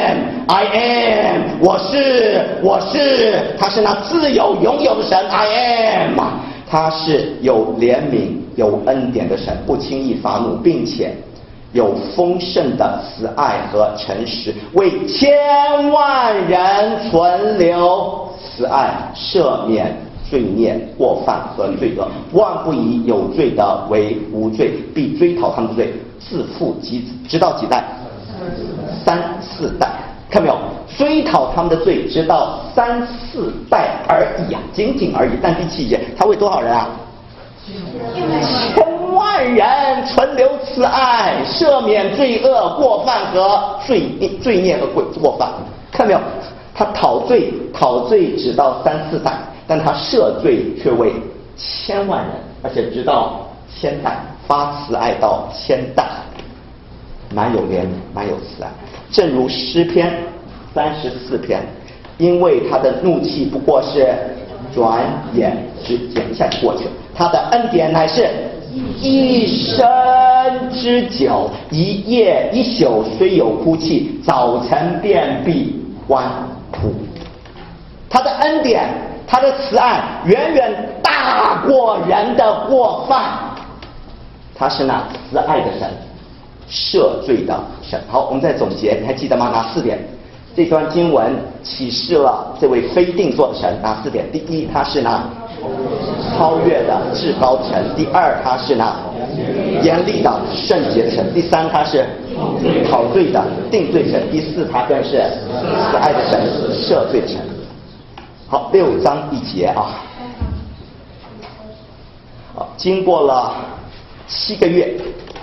am， 我是，他是那自由拥有的神 I am， 他是有怜悯有恩典的神，不轻易发怒，并且有丰盛的慈爱和诚实，为千万人存留慈爱，赦免罪孽、过犯和罪恶，万不以有罪的为无罪，必追讨他们的罪，自父及子，直到几代？3、4代。 看没有？追讨他们的罪，直到3、4代而已啊，仅仅而已。但第7节，他为多少人啊？1000万人存留慈爱，赦免罪恶、过犯和罪孽和过犯。看没有？他讨罪直到3、4代，但他赦罪却为1000万人，而且直到1000代，发慈爱到1000代，蛮有怜悯，蛮有慈爱。正如诗篇34篇，因为他的怒气不过是转眼之间，一下就过去了，他的恩典乃是一生之久，一夜一宿虽有哭泣，早晨便必欢呼。他的恩典，他的慈爱远远大过人的过犯，他是那慈爱的神，赦罪的神。好，我们再总结，你还记得吗？哪4点？这段经文启示了这位非定作的神，哪4点？第一，他是那超越的至高神；第二，他是那严厉的圣洁神；第三，他是讨罪的定罪神；第4，他更是慈爱的神，赦罪神。好，6章1节啊。好，经过了7个月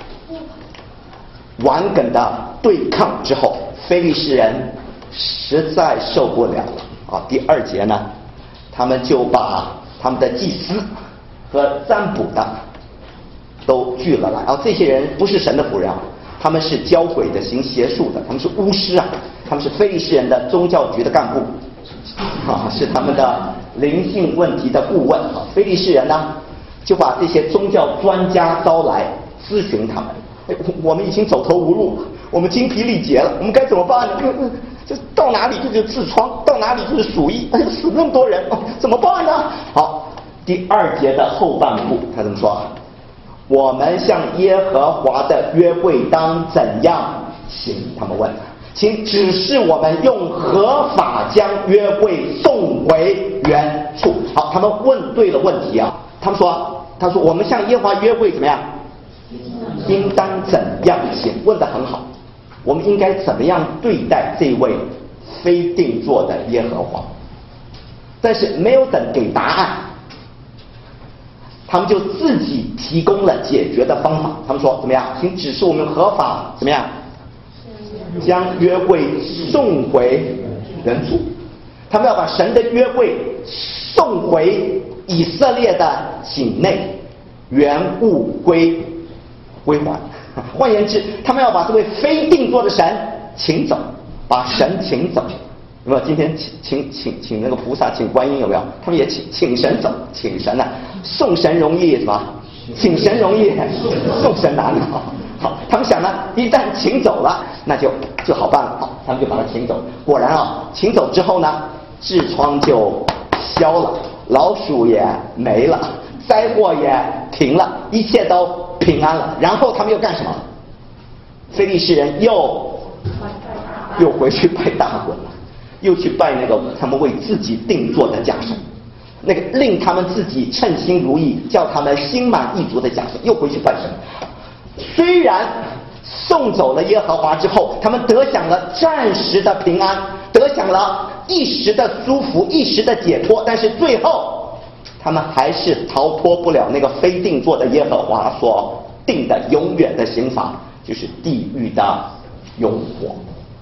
顽梗的对抗之后，非利士人实在受不了了啊。第2节呢，他们就把他们的祭司和占卜的都聚了来啊。这些人不是神的仆人啊，他们是教鬼的，行邪术的，他们是巫师啊，他们是非利士人的宗教局的干部啊，是他们的灵性问题的顾问啊。非利士人呢，就把这些宗教专家招来咨询他们。我们已经走投无路，我们精疲力竭了，我们该怎么办呢？就到哪里就是痔疮，到哪里就是鼠疫，死那么多人，怎么办呢？好，第2节的后半部，他怎么说？我们向耶和华的约柜当怎样行？他们问，请指示我们用合法将约柜送回原处。好，他们问对了问题啊。他说我们向耶和华约柜怎么样？应当怎样行？问得很好，我们应该怎么样对待这位非定作的耶和华？但是没有等给答案，他们就自己提供了解决的方法。他们说怎么样？请指示我们合法怎么样将约柜送回原处。他们要把神的约柜送回以色列的境内，原物归还。换言之，他们要把这位非定作的神请走，把神请走。有没有？今天请那个菩萨，请观音，有没有？他们也请神走，请神啊，送神容易是吧？请神容易，送神难啊。好，他们想呢，一旦请走了，那就好办了。好，他们就把他请走。果然啊，请走之后呢，痔疮就消了，老鼠也没了，灾祸也停了，一切都平安了。然后他们又干什么？非利士人又回去拜大鬼了，又去拜那个他们为自己定做的假神，那个令他们自己称心如意，叫他们心满意足的假神，又回去拜神。虽然送走了耶和华之后，他们得享了暂时的平安，得享了一时的舒服，一时的解脱，但是最后他们还是逃脱不了那个非定作的耶和华所定的永远的刑罚，就是地狱的永火。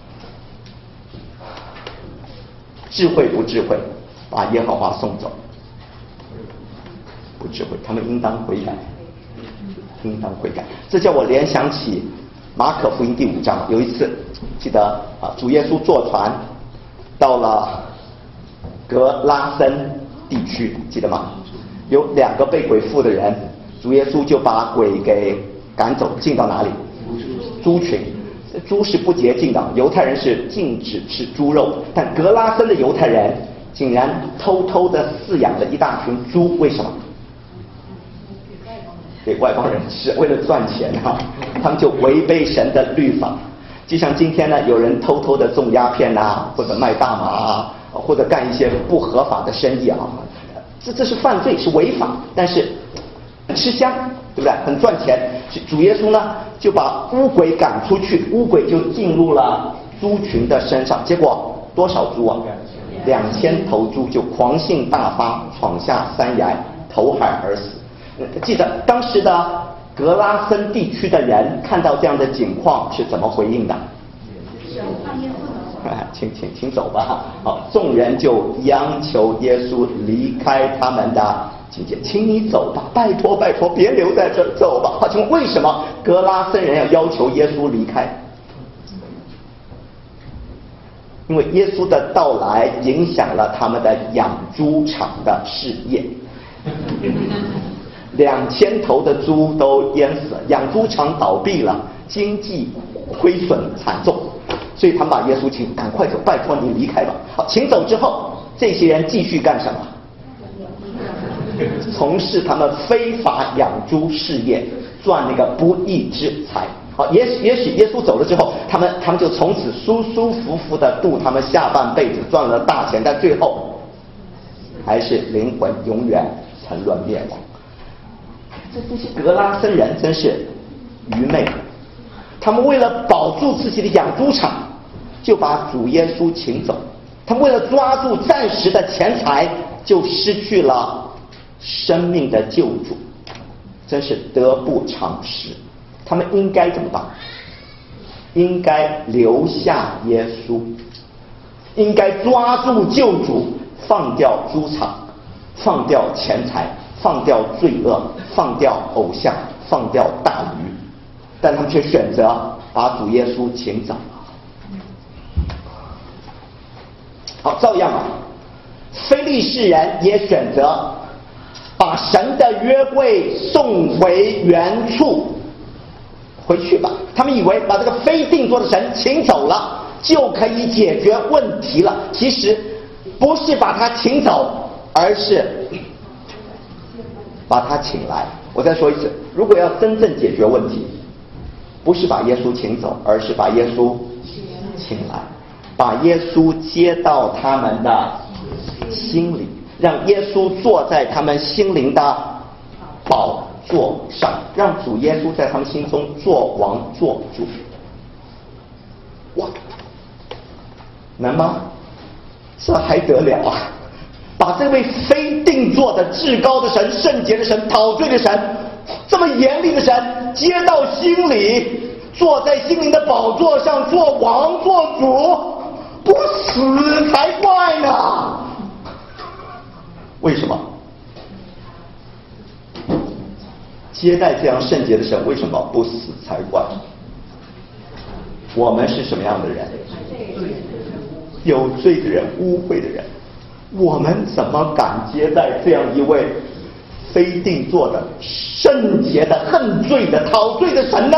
智慧不智慧，把耶和华送走？不智慧，他们应当悔改，应当悔改。这叫我联想起马可福音第5章，有一次记得主耶稣坐船到了格拉森地区，记得吗？有2个被鬼附的人，主耶稣就把鬼给赶走，进到哪里？猪群。猪是不洁净的，犹太人是禁止吃猪肉，但格拉森的犹太人竟然偷偷的饲养了一大群猪，为什么？给外邦人吃，为了赚钱啊！他们就违背神的律法。就像今天呢，有人偷偷的种鸦片啊，或者卖大麻啊，或者干一些不合法的生意啊，这是犯罪，是违法，但是吃香，对不对？很赚钱。主耶稣呢就把污鬼赶出去，污鬼就进入了猪群的身上，结果多少猪啊？2000头猪就狂性大发，闯下山崖，投海而死。记得当时的格拉森地区的人看到这样的景况是怎么回应的？请走吧。好，众人就央求耶稣离开他们的境界，请你走吧，拜托拜托，别留在这儿，走吧。好，请问为什么格拉森人要求耶稣离开？因为耶稣的到来影响了他们的养猪场的事业。2000头的猪都淹死了，养猪场倒闭了，经济亏损惨重，所以他们把耶稣请赶快走，拜托你离开吧。好，请走之后，这些人继续干什么？从事他们非法养猪事业，赚那个不义之财。好，也许耶稣走了之后，他们就从此舒舒服服的度他们下半辈子，赚了大钱，但最后还是灵魂永远沉沦灭亡。这些格拉森人真是愚昧，他们为了保住自己的养猪场，就把主耶稣请走；他们为了抓住暂时的钱财，就失去了生命的救主，真是得不偿失。他们应该怎么办？应该留下耶稣，应该抓住救主，放掉猪场，放掉钱财，放掉罪恶，放掉偶像，放掉大鱼，但他们却选择把主耶稣请走。好，照样啊，非利士人也选择把神的约柜送回原处，回去吧。他们以为把这个非定做的神请走了，就可以解决问题了。其实不是把他请走，而是把他请来。我再说一次，如果要真正解决问题，不是把耶稣请走，而是把耶稣请来，把耶稣接到他们的心里，让耶稣坐在他们心灵的宝座上，让主耶稣在他们心中做王做主。哇，难吗？这还得了啊！把这位非定做的至高的神、圣洁的神、陶醉的神，这么严厉的神接到心里，坐在心灵的宝座上做王做主，不死才怪呢！为什么？接待这样圣洁的神，为什么不死才怪？我们是什么样的人？有罪的人，污秽的人。我们怎么敢接待这样一位非定做的、圣洁的、恨罪的、陶醉的神呢？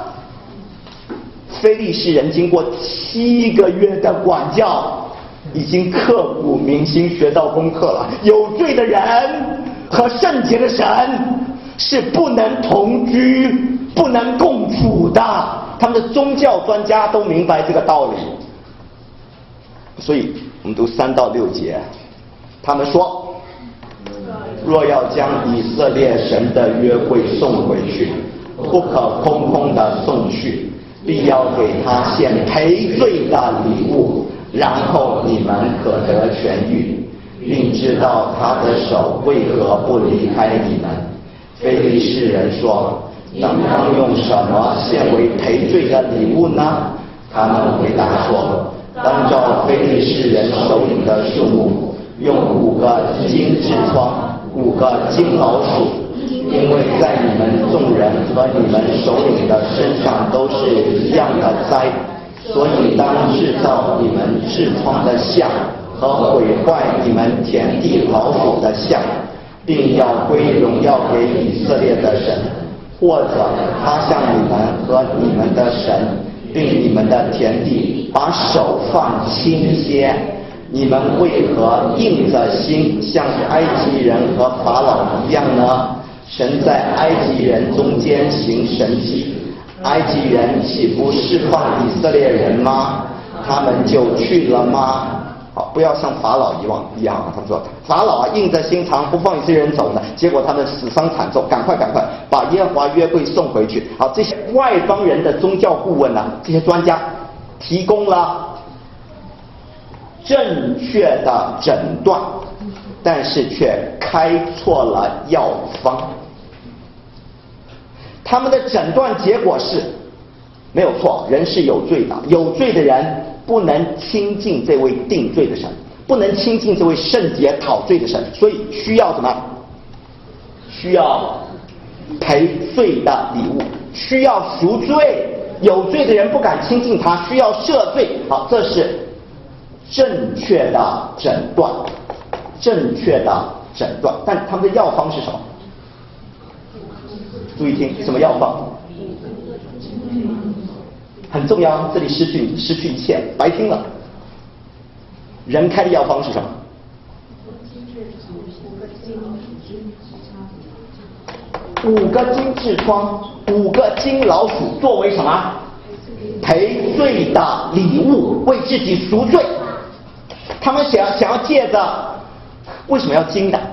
非利士人经过7个月的管教，已经刻骨铭心，学到功课了。有罪的人和圣洁的神是不能同居、不能共处的。他们的宗教专家都明白这个道理。所以我们读3到6节，他们说，若要将以色列神的约柜送回去，不可空空的送去，必要给他献赔罪的礼物，然后你们可得痊愈，并知道他的手为何不离开你们。非利士人说，当用什么献为赔罪的礼物呢？他们回答说，当照非利士人手里的数目，用5个金痔疮，5个金老鼠，因为在你们众人和你们首领的身上都是一样的灾，所以当制造你们痔疮的像和毁坏你们田地老鼠的像，并要归荣耀给以色列的神，或者他向你们和你们的神并你们的田地把手放轻些，你们为何硬着心像埃及人和法老一样呢？神在埃及人中间行神迹，埃及人岂不释放以色列人吗？他们就去了吗？好，不要像法老一样啊！他们说法老啊，硬着心肠不放以色列人走呢，结果他们死伤惨重，赶快把耶和华约柜送回去。好，这些外邦人的宗教顾问啊，这些专家提供了正确的诊断，但是却开错了药方。他们的诊断结果是没有错，人是有罪的，有罪的人不能亲近这位定罪的神，不能亲近这位圣洁讨罪的神，所以需要什么？需要赔罪的礼物，需要赎罪。有罪的人不敢亲近他，需要赦罪。好，这是正确的诊断，正确的诊断。但他们的药方是什么？注意听，什么药方？很重要，这里失去一切，白听了。人开的药方是什么？5个金痔疮，5个金老鼠，作为什么？赔罪的礼物，为自己赎罪。他们想要借着，为什么要金的？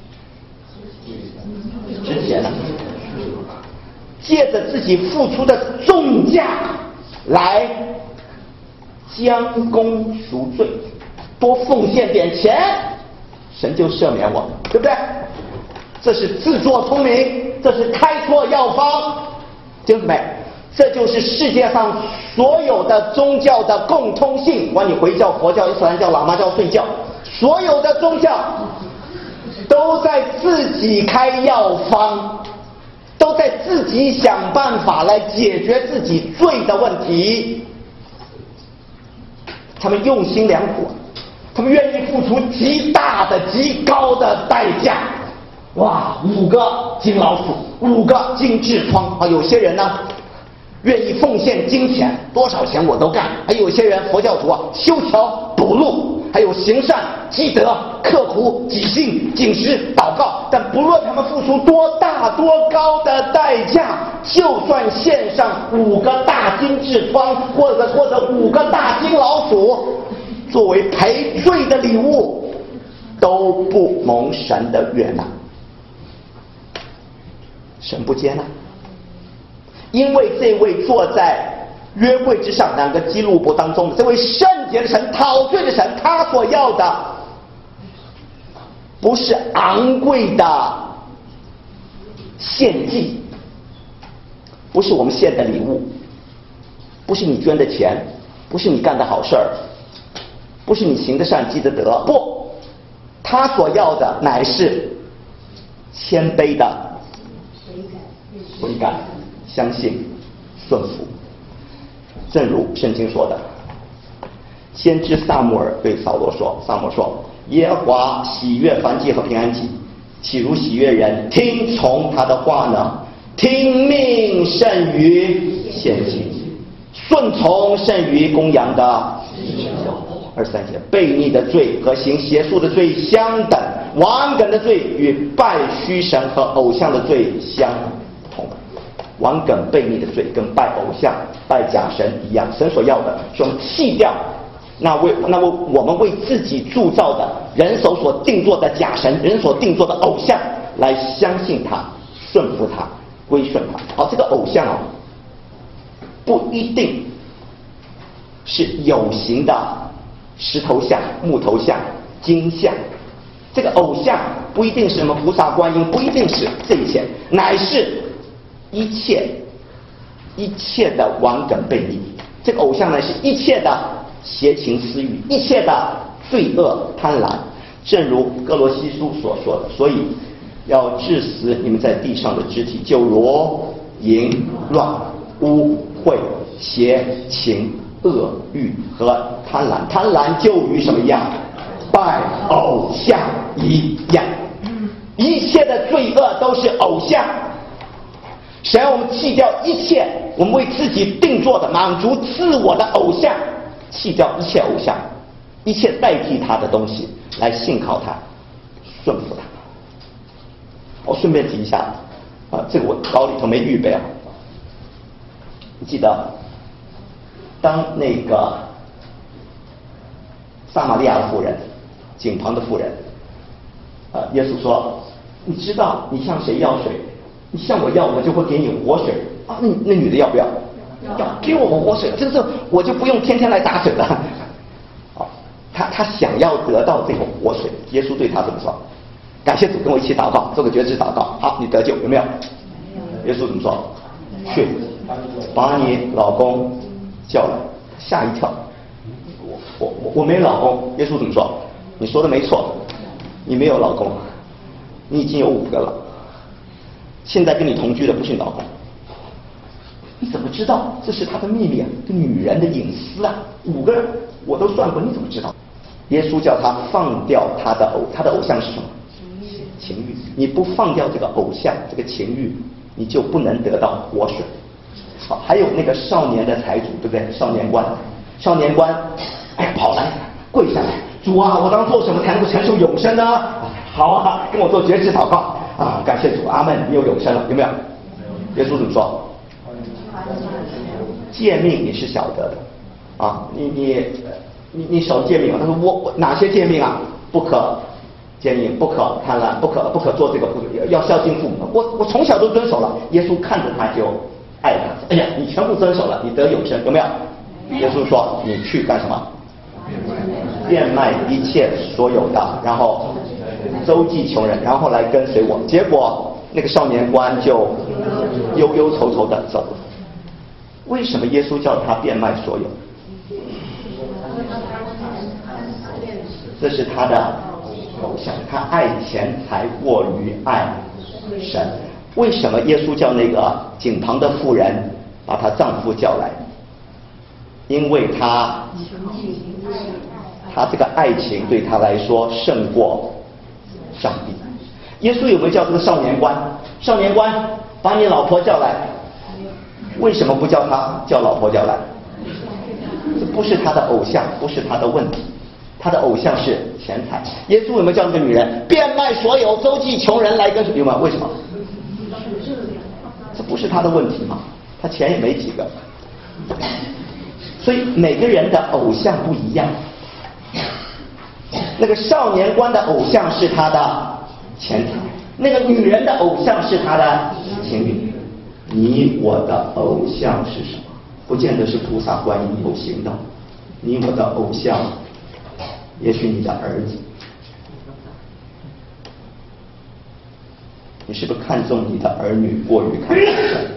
值钱的。借着自己付出的重价来将功赎罪，多奉献点钱，神就赦免我们，对不对？这是自作聪明，这是开错药方，弟兄姊妹，这就是世界上所有的宗教的共通性。不管你回教、佛教、伊斯兰教、喇嘛教、睡教，所有的宗教都在自己开药方，都在自己想办法来解决自己罪的问题。他们用心良苦，他们愿意付出极大的、极高的代价。哇，5个金老鼠，5个金痔疮啊！有些人呢，愿意奉献金钱，多少钱我都干；还有些人佛教徒啊，修桥补路，还有行善积德、刻苦己心、谨实祷告。但不论他们付出多大多高的代价，就算献上5个大金痔疮，或者5个大金老鼠，作为赔罪的礼物，都不蒙神的悦纳。神不接纳，因为这位坐在约柜之上2个基路伯当中的这位圣洁的神、讨罪的神，他所要的不是昂贵的献祭，不是我们献的礼物，不是你捐的钱，不是你干的好事儿，不是你行的善积的德，不，他所要的乃是谦卑的悔改、相信、顺服。正如圣经说的，先知撒母耳对扫罗说：“撒母耳说，耶和华喜悦燔祭和平安祭，岂如喜悦人听从他的话呢？听命胜于献祭，顺从胜于公羊的23节，悖逆的罪和行邪术的罪相等，顽梗的罪与拜虚神和偶像的罪相同。顽梗悖逆的罪跟拜偶像、拜假神一样，神所要的是我们弃掉那我们为自己铸造的人手所定做的假神、人所定做的偶像，来相信他、顺服他、归顺他。好，这个偶像哦，不一定是有形的石头像、木头像、金像，这个偶像不一定是什么菩萨观音，不一定是这一切，乃是一切的顽梗悖逆。这个偶像呢，是一切的邪情私欲，一切的罪恶贪婪，正如哥罗西书所说的，所以要治死你们在地上的肢体，就如淫乱、污秽、邪情、恶欲和贪婪。贪婪就与什么一样？拜偶像一样。一切的罪恶都是偶像。神让我们弃掉一切我们为自己定做的满足自我的偶像，弃掉一切偶像，一切代替他的东西，来信靠他、顺服他。我顺便提一下这个我稿里头没预备啊。你记得当那个撒玛利亚的妇人、井旁的妇人耶稣说，你知道你向谁要水，你向我要，我就会给你活水啊。那女的要不要？ 要给我们活水，这个时候我就不用天天来打水了。他想要得到这个活水，耶稣对他怎么说？感谢主，跟我一起祷告，做个觉知祷告。好，你得救，有没有？耶稣怎么说？去，把你老公叫来。吓一跳，我没老公。耶稣怎么说？你说的没错，你没有老公，你已经有5个了。现在跟你同居的不是你老公。你怎么知道这是他的秘密啊？这女人的隐私啊！5个我都算过，你怎么知道？耶稣叫他放掉他的偶像是什么？情欲。你不放掉这个偶像，这个情欲，你就不能得到活水。好，还有那个少年的财主，对不对？少年官，哎，跑来跪下来，主啊，我当做什么才能够承受永生呢？好啊，跟我做觉知祷告啊！感谢主，阿门，你有永生了，有没有？耶稣怎么说？诫命你是晓得的啊，你守诫命啊。他说我哪些诫命啊？不可奸淫，不可贪婪，不可做这个，要孝敬父母。我从小都遵守了。耶稣看着他就爱他，哎呀，你全部遵守了，你得永生，有没有？耶稣说你去干什么？变卖一切所有的，然后周济穷人，然后来跟随我。结果那个少年官就忧忧愁愁的走了。为什么耶稣叫他变卖所有？这是他的偶像，他爱钱财过于爱神。为什么耶稣叫那个井旁的妇人把她丈夫叫来？因为他这个爱情对他来说胜过上帝。耶稣有没有叫这个少年官？少年官，把你老婆叫来。为什么不叫他叫老婆叫来？这不是他的偶像，不是他的问题，他的偶像是钱财。耶稣有没有叫这个女人变卖所有，周济穷人来跟随吗？为什么？这不是他的问题吗？他钱也没几个。所以每个人的偶像不一样。那个少年官的偶像是他的钱财，那个女人的偶像是他的情欲。你我的偶像是什么？不见得是菩萨观音有形的。你我的偶像，也许你的儿子。你是不是看重你的儿女过于看重神？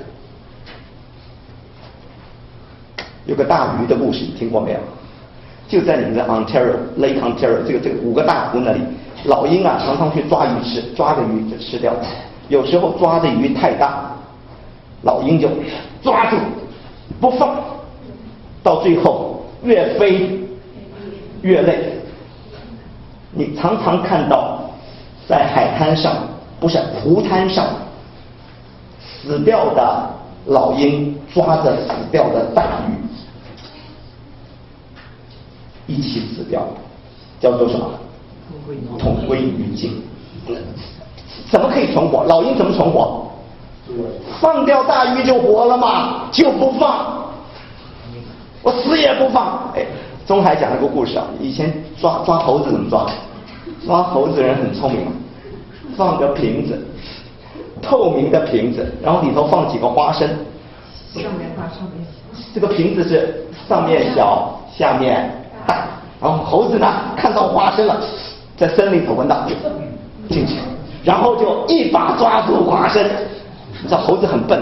有个大鱼的故事，你听过没有？就在你们的 Lake Ontario 这个5个大湖那里，老鹰啊常常去抓鱼吃，抓个鱼就吃掉。有时候抓的鱼太大，老鹰就抓住不放，到最后越飞越累。你常常看到在海滩上，不是湖滩上，死掉的老鹰抓着死掉的大鱼一起死掉，叫做什么？同归于尽。怎么可以存活？老鹰怎么存活？放掉大鱼就活了嘛？就不放，我死也不放。哎，中海讲了个故事啊，以前抓猴子怎么抓？抓猴子人很聪明，放个瓶子，透明的瓶子，然后里头放几个花生。上面大，上面小。这个瓶子是上面小，下面大。然后猴子呢，看到花生了，在森林里头闻到，进去，然后就一把抓住花生。你知道猴子很笨，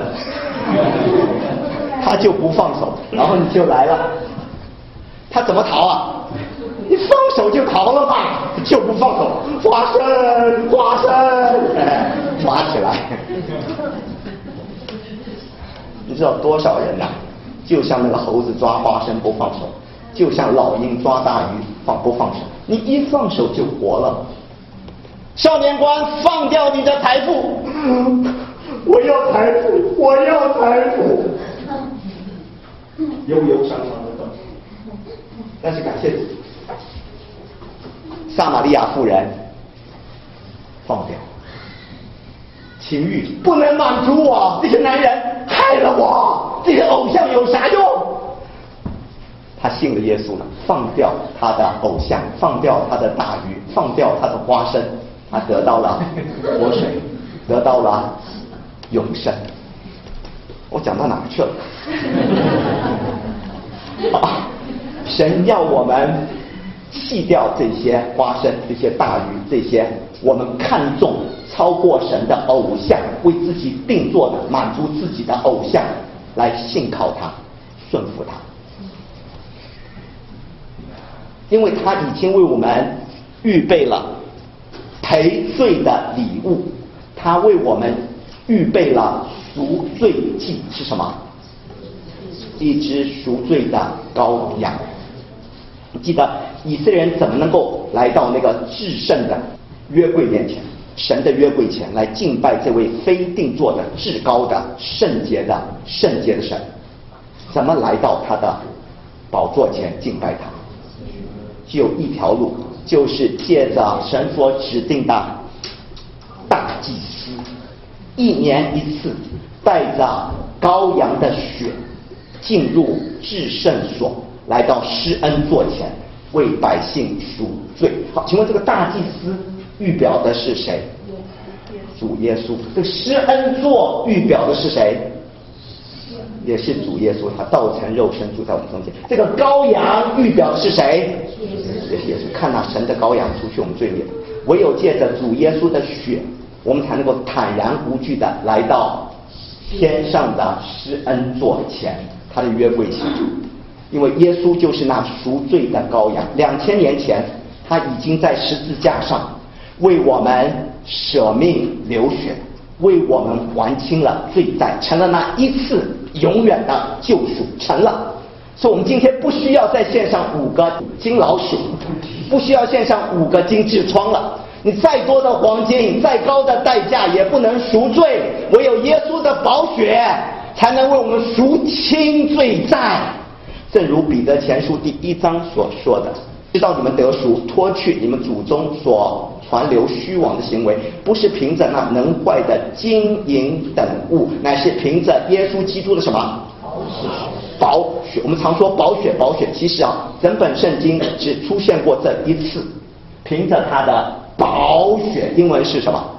他就不放手，然后你就来了。他怎么逃啊？你放手就逃了吧，就不放手，花生，抓起来。你知道多少人啊？就像那个猴子抓花生不放手，就像老鹰抓大鱼不放手。你一放手就活了。少年官，放掉你的财富。我要财富，我要财富。忧忧伤伤的走。但是感谢主，撒玛利亚妇人放掉情欲，不能满足我。这些男人害了我，这些偶像有啥用？他信了耶稣了，放掉他的偶像，放掉他的大鱼，放掉他的花生，他得到了活水，得到了永生。我讲到哪去了？ 神要我们弃掉这些花生、这些大鱼、这些我们看重超过神的偶像，为自己定做的满足自己的偶像，来信靠他，顺服他。因为他已经为我们预备了赔罪的礼物，他为我们预备了赎罪祭，是什么？一只赎罪的羔羊。你记得以色列人怎么能够来到那个至圣的约柜面前，神的约柜前来敬拜这位非定做的至高的圣洁的神？怎么来到他的宝座前敬拜他？只有一条路，就是借着神所指定的大祭司，一年一次带着羔羊的血进入至圣所，来到施恩座前为百姓赎罪。好，请问这个大祭司预表的是谁？主耶稣。这个施恩座预表的是谁？也是主耶稣，他道成肉身住在我们中间。这个羔羊预表的是谁？也是耶稣。看那神的羔羊除去我们罪孽，唯有借着主耶稣的血，我们才能够坦然无惧的来到天上的施恩座前，他的约柜前。因为耶稣就是那赎罪的羔羊，2000年前他已经在十字架上为我们舍命流血，为我们还清了罪债，成了那一次永远的救赎，成了。所以我们今天不需要再献上5个金老鼠，不需要献上5个金痔疮了。你再多的黄金，再高的代价也不能赎罪，唯有耶稣的宝血才能为我们赎清罪债。正如彼得前书第1章所说的，知道你们得赎，脱去你们祖宗所传流虚妄的行为，不是凭着那能坏的金银等物，乃是凭着耶稣基督的什么？宝血。我们常说宝血，其实整本圣经只出现过这一次，凭着他的宝血，英文是什么？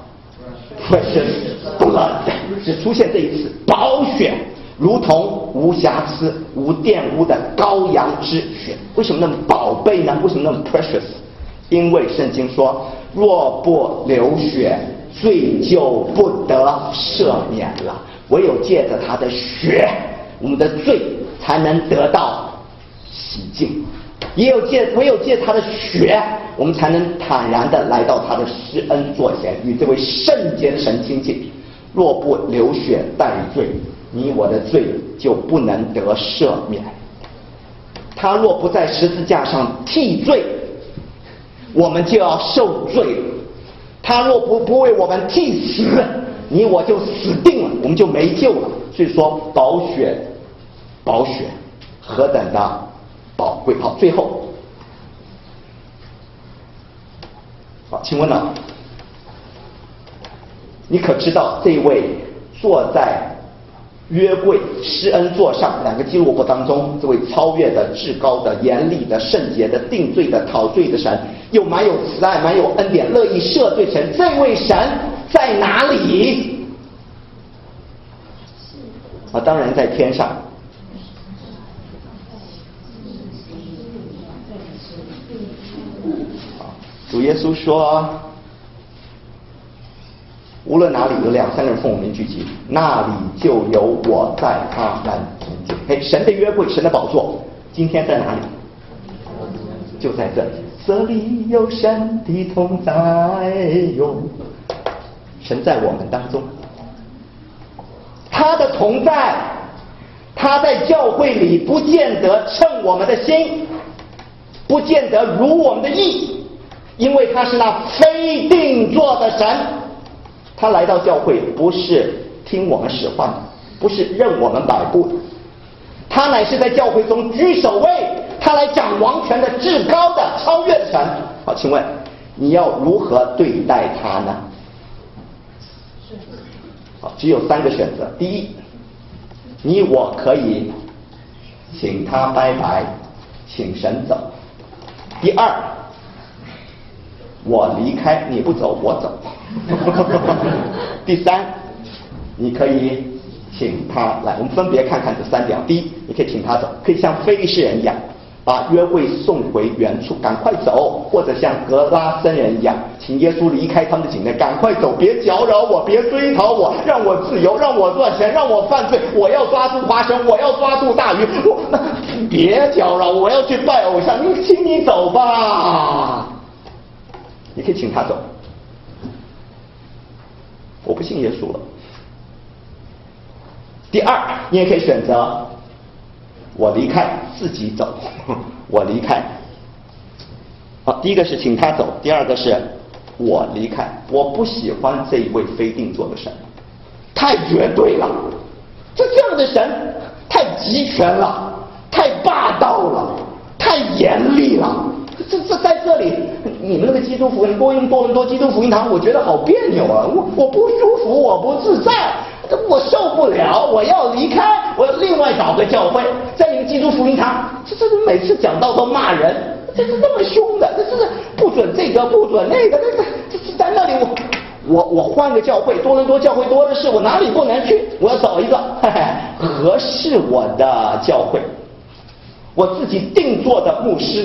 Precious blood， 只出现这一次，宝血如同无瑕疵、无玷污的羔羊之血。为什么那么宝贝呢？为什么那么 precious？ 因为圣经说，若不流血，罪就不得赦免了。唯有借着他的血，我们的罪才能得到洗净。唯有借他的血，我们才能坦然的来到他的施恩座前，与这位圣洁的神亲近。若不流血代罪，你我的罪就不能得赦免。他若不在十字架上替罪，我们就要受罪了。他若不为我们替死，你我就死定了，我们就没救了。所以说宝血何等的宝贵。好，最后，好，请问呢，你可知道这位坐在约柜施恩座上2个基路伯当中，这位超越的、至高的、严厉的、圣洁的、定罪的、讨罪的神，又满有慈爱、满有恩典、乐意赦罪神，这位神在哪里？当然在天上。主耶稣说，无论哪里有2、3个人奉我名聚集，那里就有我在他们中间。神的约柜，神的宝座，今天在哪里？就在这里。这里有神的同在哟，神在我们当中。他的同在，他在教会里不见得称我们的心，不见得如我们的意，因为他是那非定做的神。他来到教会不是听我们使唤的，不是任我们摆布的，他乃是在教会中居首位，他来掌王权的至高的超越的神。好，请问你要如何对待他呢？好，只有3个选择。第一，你我可以请他拜拜，请神走。第二，我离开，你不走我走。第三，你可以请他来。我们分别看看这3点。第一，你可以请他走，可以像非利士人一样，把约柜送回原处，赶快走；或者像格拉森人一样，请耶稣离开他们的境内，赶快走，别搅扰我，别追讨我，让我自由，让我赚钱，让我犯罪，我要抓住花生，我要抓住大鱼，别搅扰我，我要去拜偶像，请你走吧。你可以请他走，我不信耶稣了。第二，你也可以选择我离开，自己走，我离开。好，第一个是请他走，第二个是我离开。我不喜欢这一位非定做的神，太绝对了，这样的神太集权了，太霸道了，太严厉了。这在这里，你们那个基督福音多伦多基督福音堂，我觉得好别扭啊，我不舒服，我不自在。我受不了，我要离开，我要另外找个教会。在你们基督福音堂，这每次讲道都骂人，这是这么凶的，这是不准这个不准那个，这在那里我换个教会，多伦多教会多的是，我哪里不能去？我要找一个合适我的教会，我自己定做的牧师。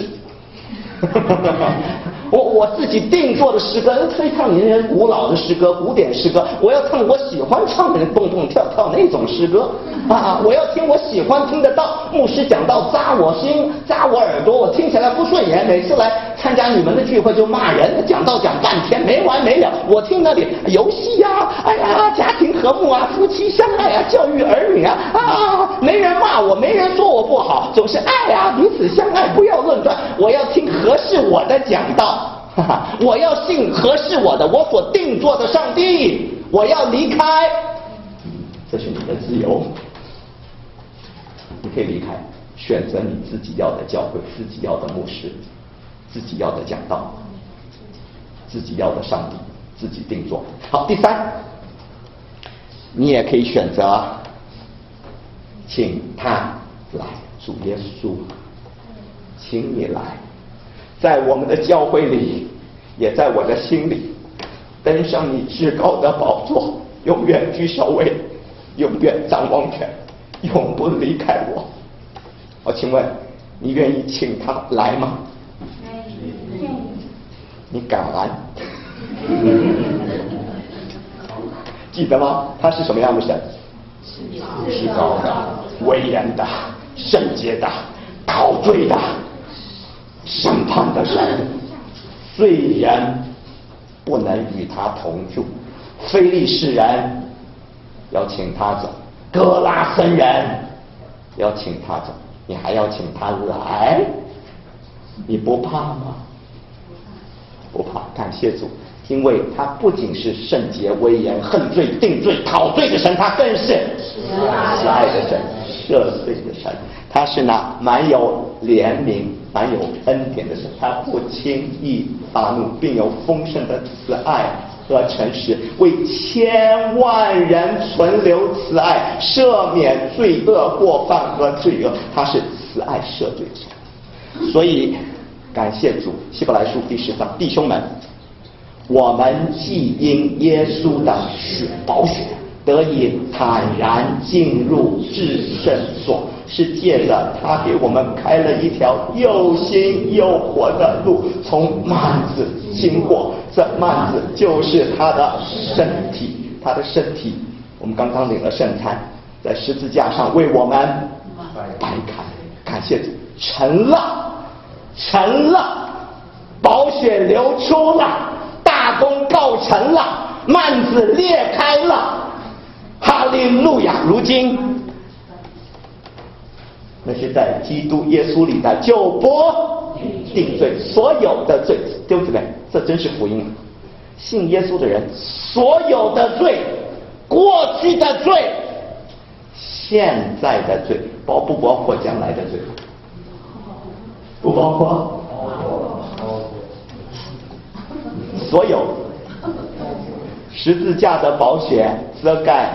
我自己定做的诗歌，可以唱你那些古老的诗歌、古典诗歌。我要唱我喜欢唱的蹦蹦跳跳那种诗歌啊！我要听我喜欢听得到。牧师讲到扎我心、扎我耳朵，我听起来不顺眼。每次来参加你们的聚会就骂人，讲道讲半天没完没了。我听那里游戏呀，哎呀，家庭和睦啊，夫妻相爱啊，教育儿女啊，没人骂我，没人说我不好，总是爱啊，彼此相爱，不要论断。我要听合适我的讲道。我要信合适我的，我所定做的上帝。我要离开，这是你的自由，你可以离开，选择你自己要的教会，自己要的牧师，自己要的讲道，自己要的上帝，自己定做。好，第三，你也可以选择请他来，主耶稣，请你来，在我们的教会里，也在我的心里，登上你至高的宝座，永远居首位，永远掌王权，永不离开我。我请问，你愿意请他来吗？你敢来？记得吗？他是什么样的神？至高的、威严的、圣洁的、陶醉的、审判的神。罪人不能与他同住，非利士人要请他走，哥拉森人要请他走，你还要请他来，你不怕吗？不怕，感谢主，因为他不仅是圣洁威严、恨罪定罪讨罪的神，他更是慈爱的神、赦罪的神。他是那满有怜悯、满有恩典的神，他不轻易发怒，并有丰盛的慈爱和诚实，为千万人存留慈爱，赦免罪恶过犯和罪恶。他是慈爱赦罪的神。所以感谢主，希伯来书第10章，弟兄们，我们既因耶稣的宝血得以坦然进入至圣所，是借着他给我们开了一条又新又活的路，从幔子经过。这幔子就是他的身体，他的身体，我们刚刚领了圣餐，在十字架上为我们掰开，感谢主，成了，宝血流出了，大功告成了，幔子裂开了，哈利路亚！如今那些在基督耶稣里的就不定罪，所有的罪，对不对？这真是福音。信耶稣的人，所有的罪，过去的罪，现在的罪，包不包括将来的罪？不包括。所有十字架的宝血遮盖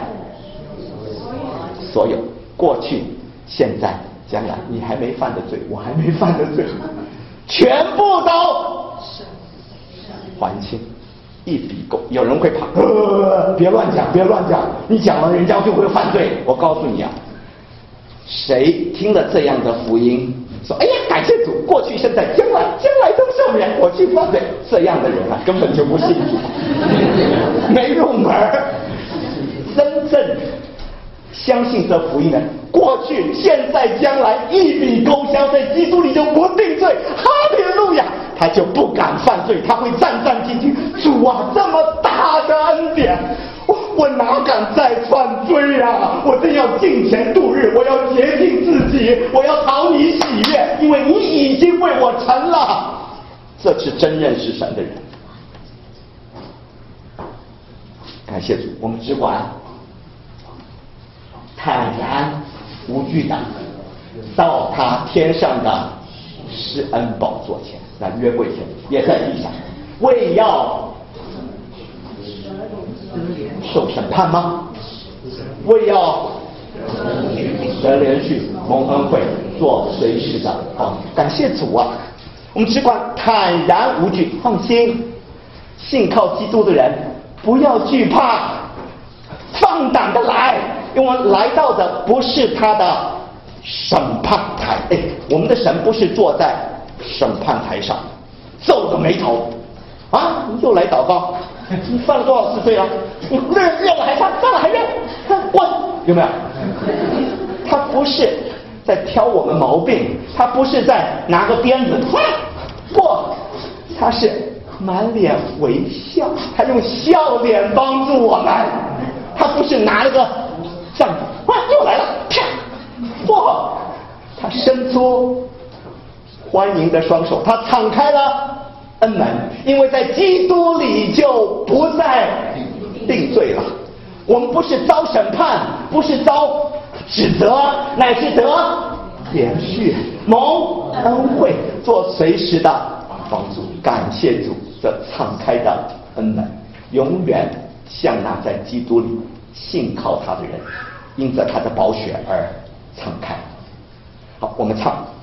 所有过去、现在、将来，你还没犯的罪，我还没犯的罪，全部都还清， 一笔勾。有人会怕，别乱讲，别乱讲，你讲了人家就会犯罪。我告诉你啊，谁听了这样的福音，说哎呀感谢主，过去现在将来都赦免，我去犯罪，这样的人啊根本就不信主，没入门。真正相信这福音的，过去现在将来一笔勾销，在基督里就不定罪，哈利路亚，他就不敢犯罪，他会战战兢兢。主啊，这么大的恩典，我哪敢再犯罪啊？我真要敬虔度日，我要洁净自己，我要讨你喜悦，因为你已经为我成了。这是真认识神的人。感谢主，我们只管坦然无惧的到他天上的施恩宝座前。那约柜前也在地上，为要受审判吗？为要得连续蒙恩惠，做随时的感谢主啊！我们只管坦然无惧，放心，信靠基督的人不要惧怕，放胆的来，因为我们来到的不是他的审判台。我们的神不是坐在审判台上皱着眉头啊，你又来祷告，你犯了多少次罪了？你认了还犯，犯了还认，滚！有没有？他不是在挑我们毛病，他不是在拿个鞭子，不，他是满脸微笑，他用笑脸帮助我们。他不是拿了个杖子，又来了，啪！不，他伸出欢迎的双手，他敞开了恩门，因为在基督里就不再定罪了。我们不是遭审判，不是遭指责，乃是得连续蒙恩惠，做随时的帮助。感谢主这敞开的恩门，永远向那在基督里信靠他的人，因着他的宝血而敞开。好，我们唱。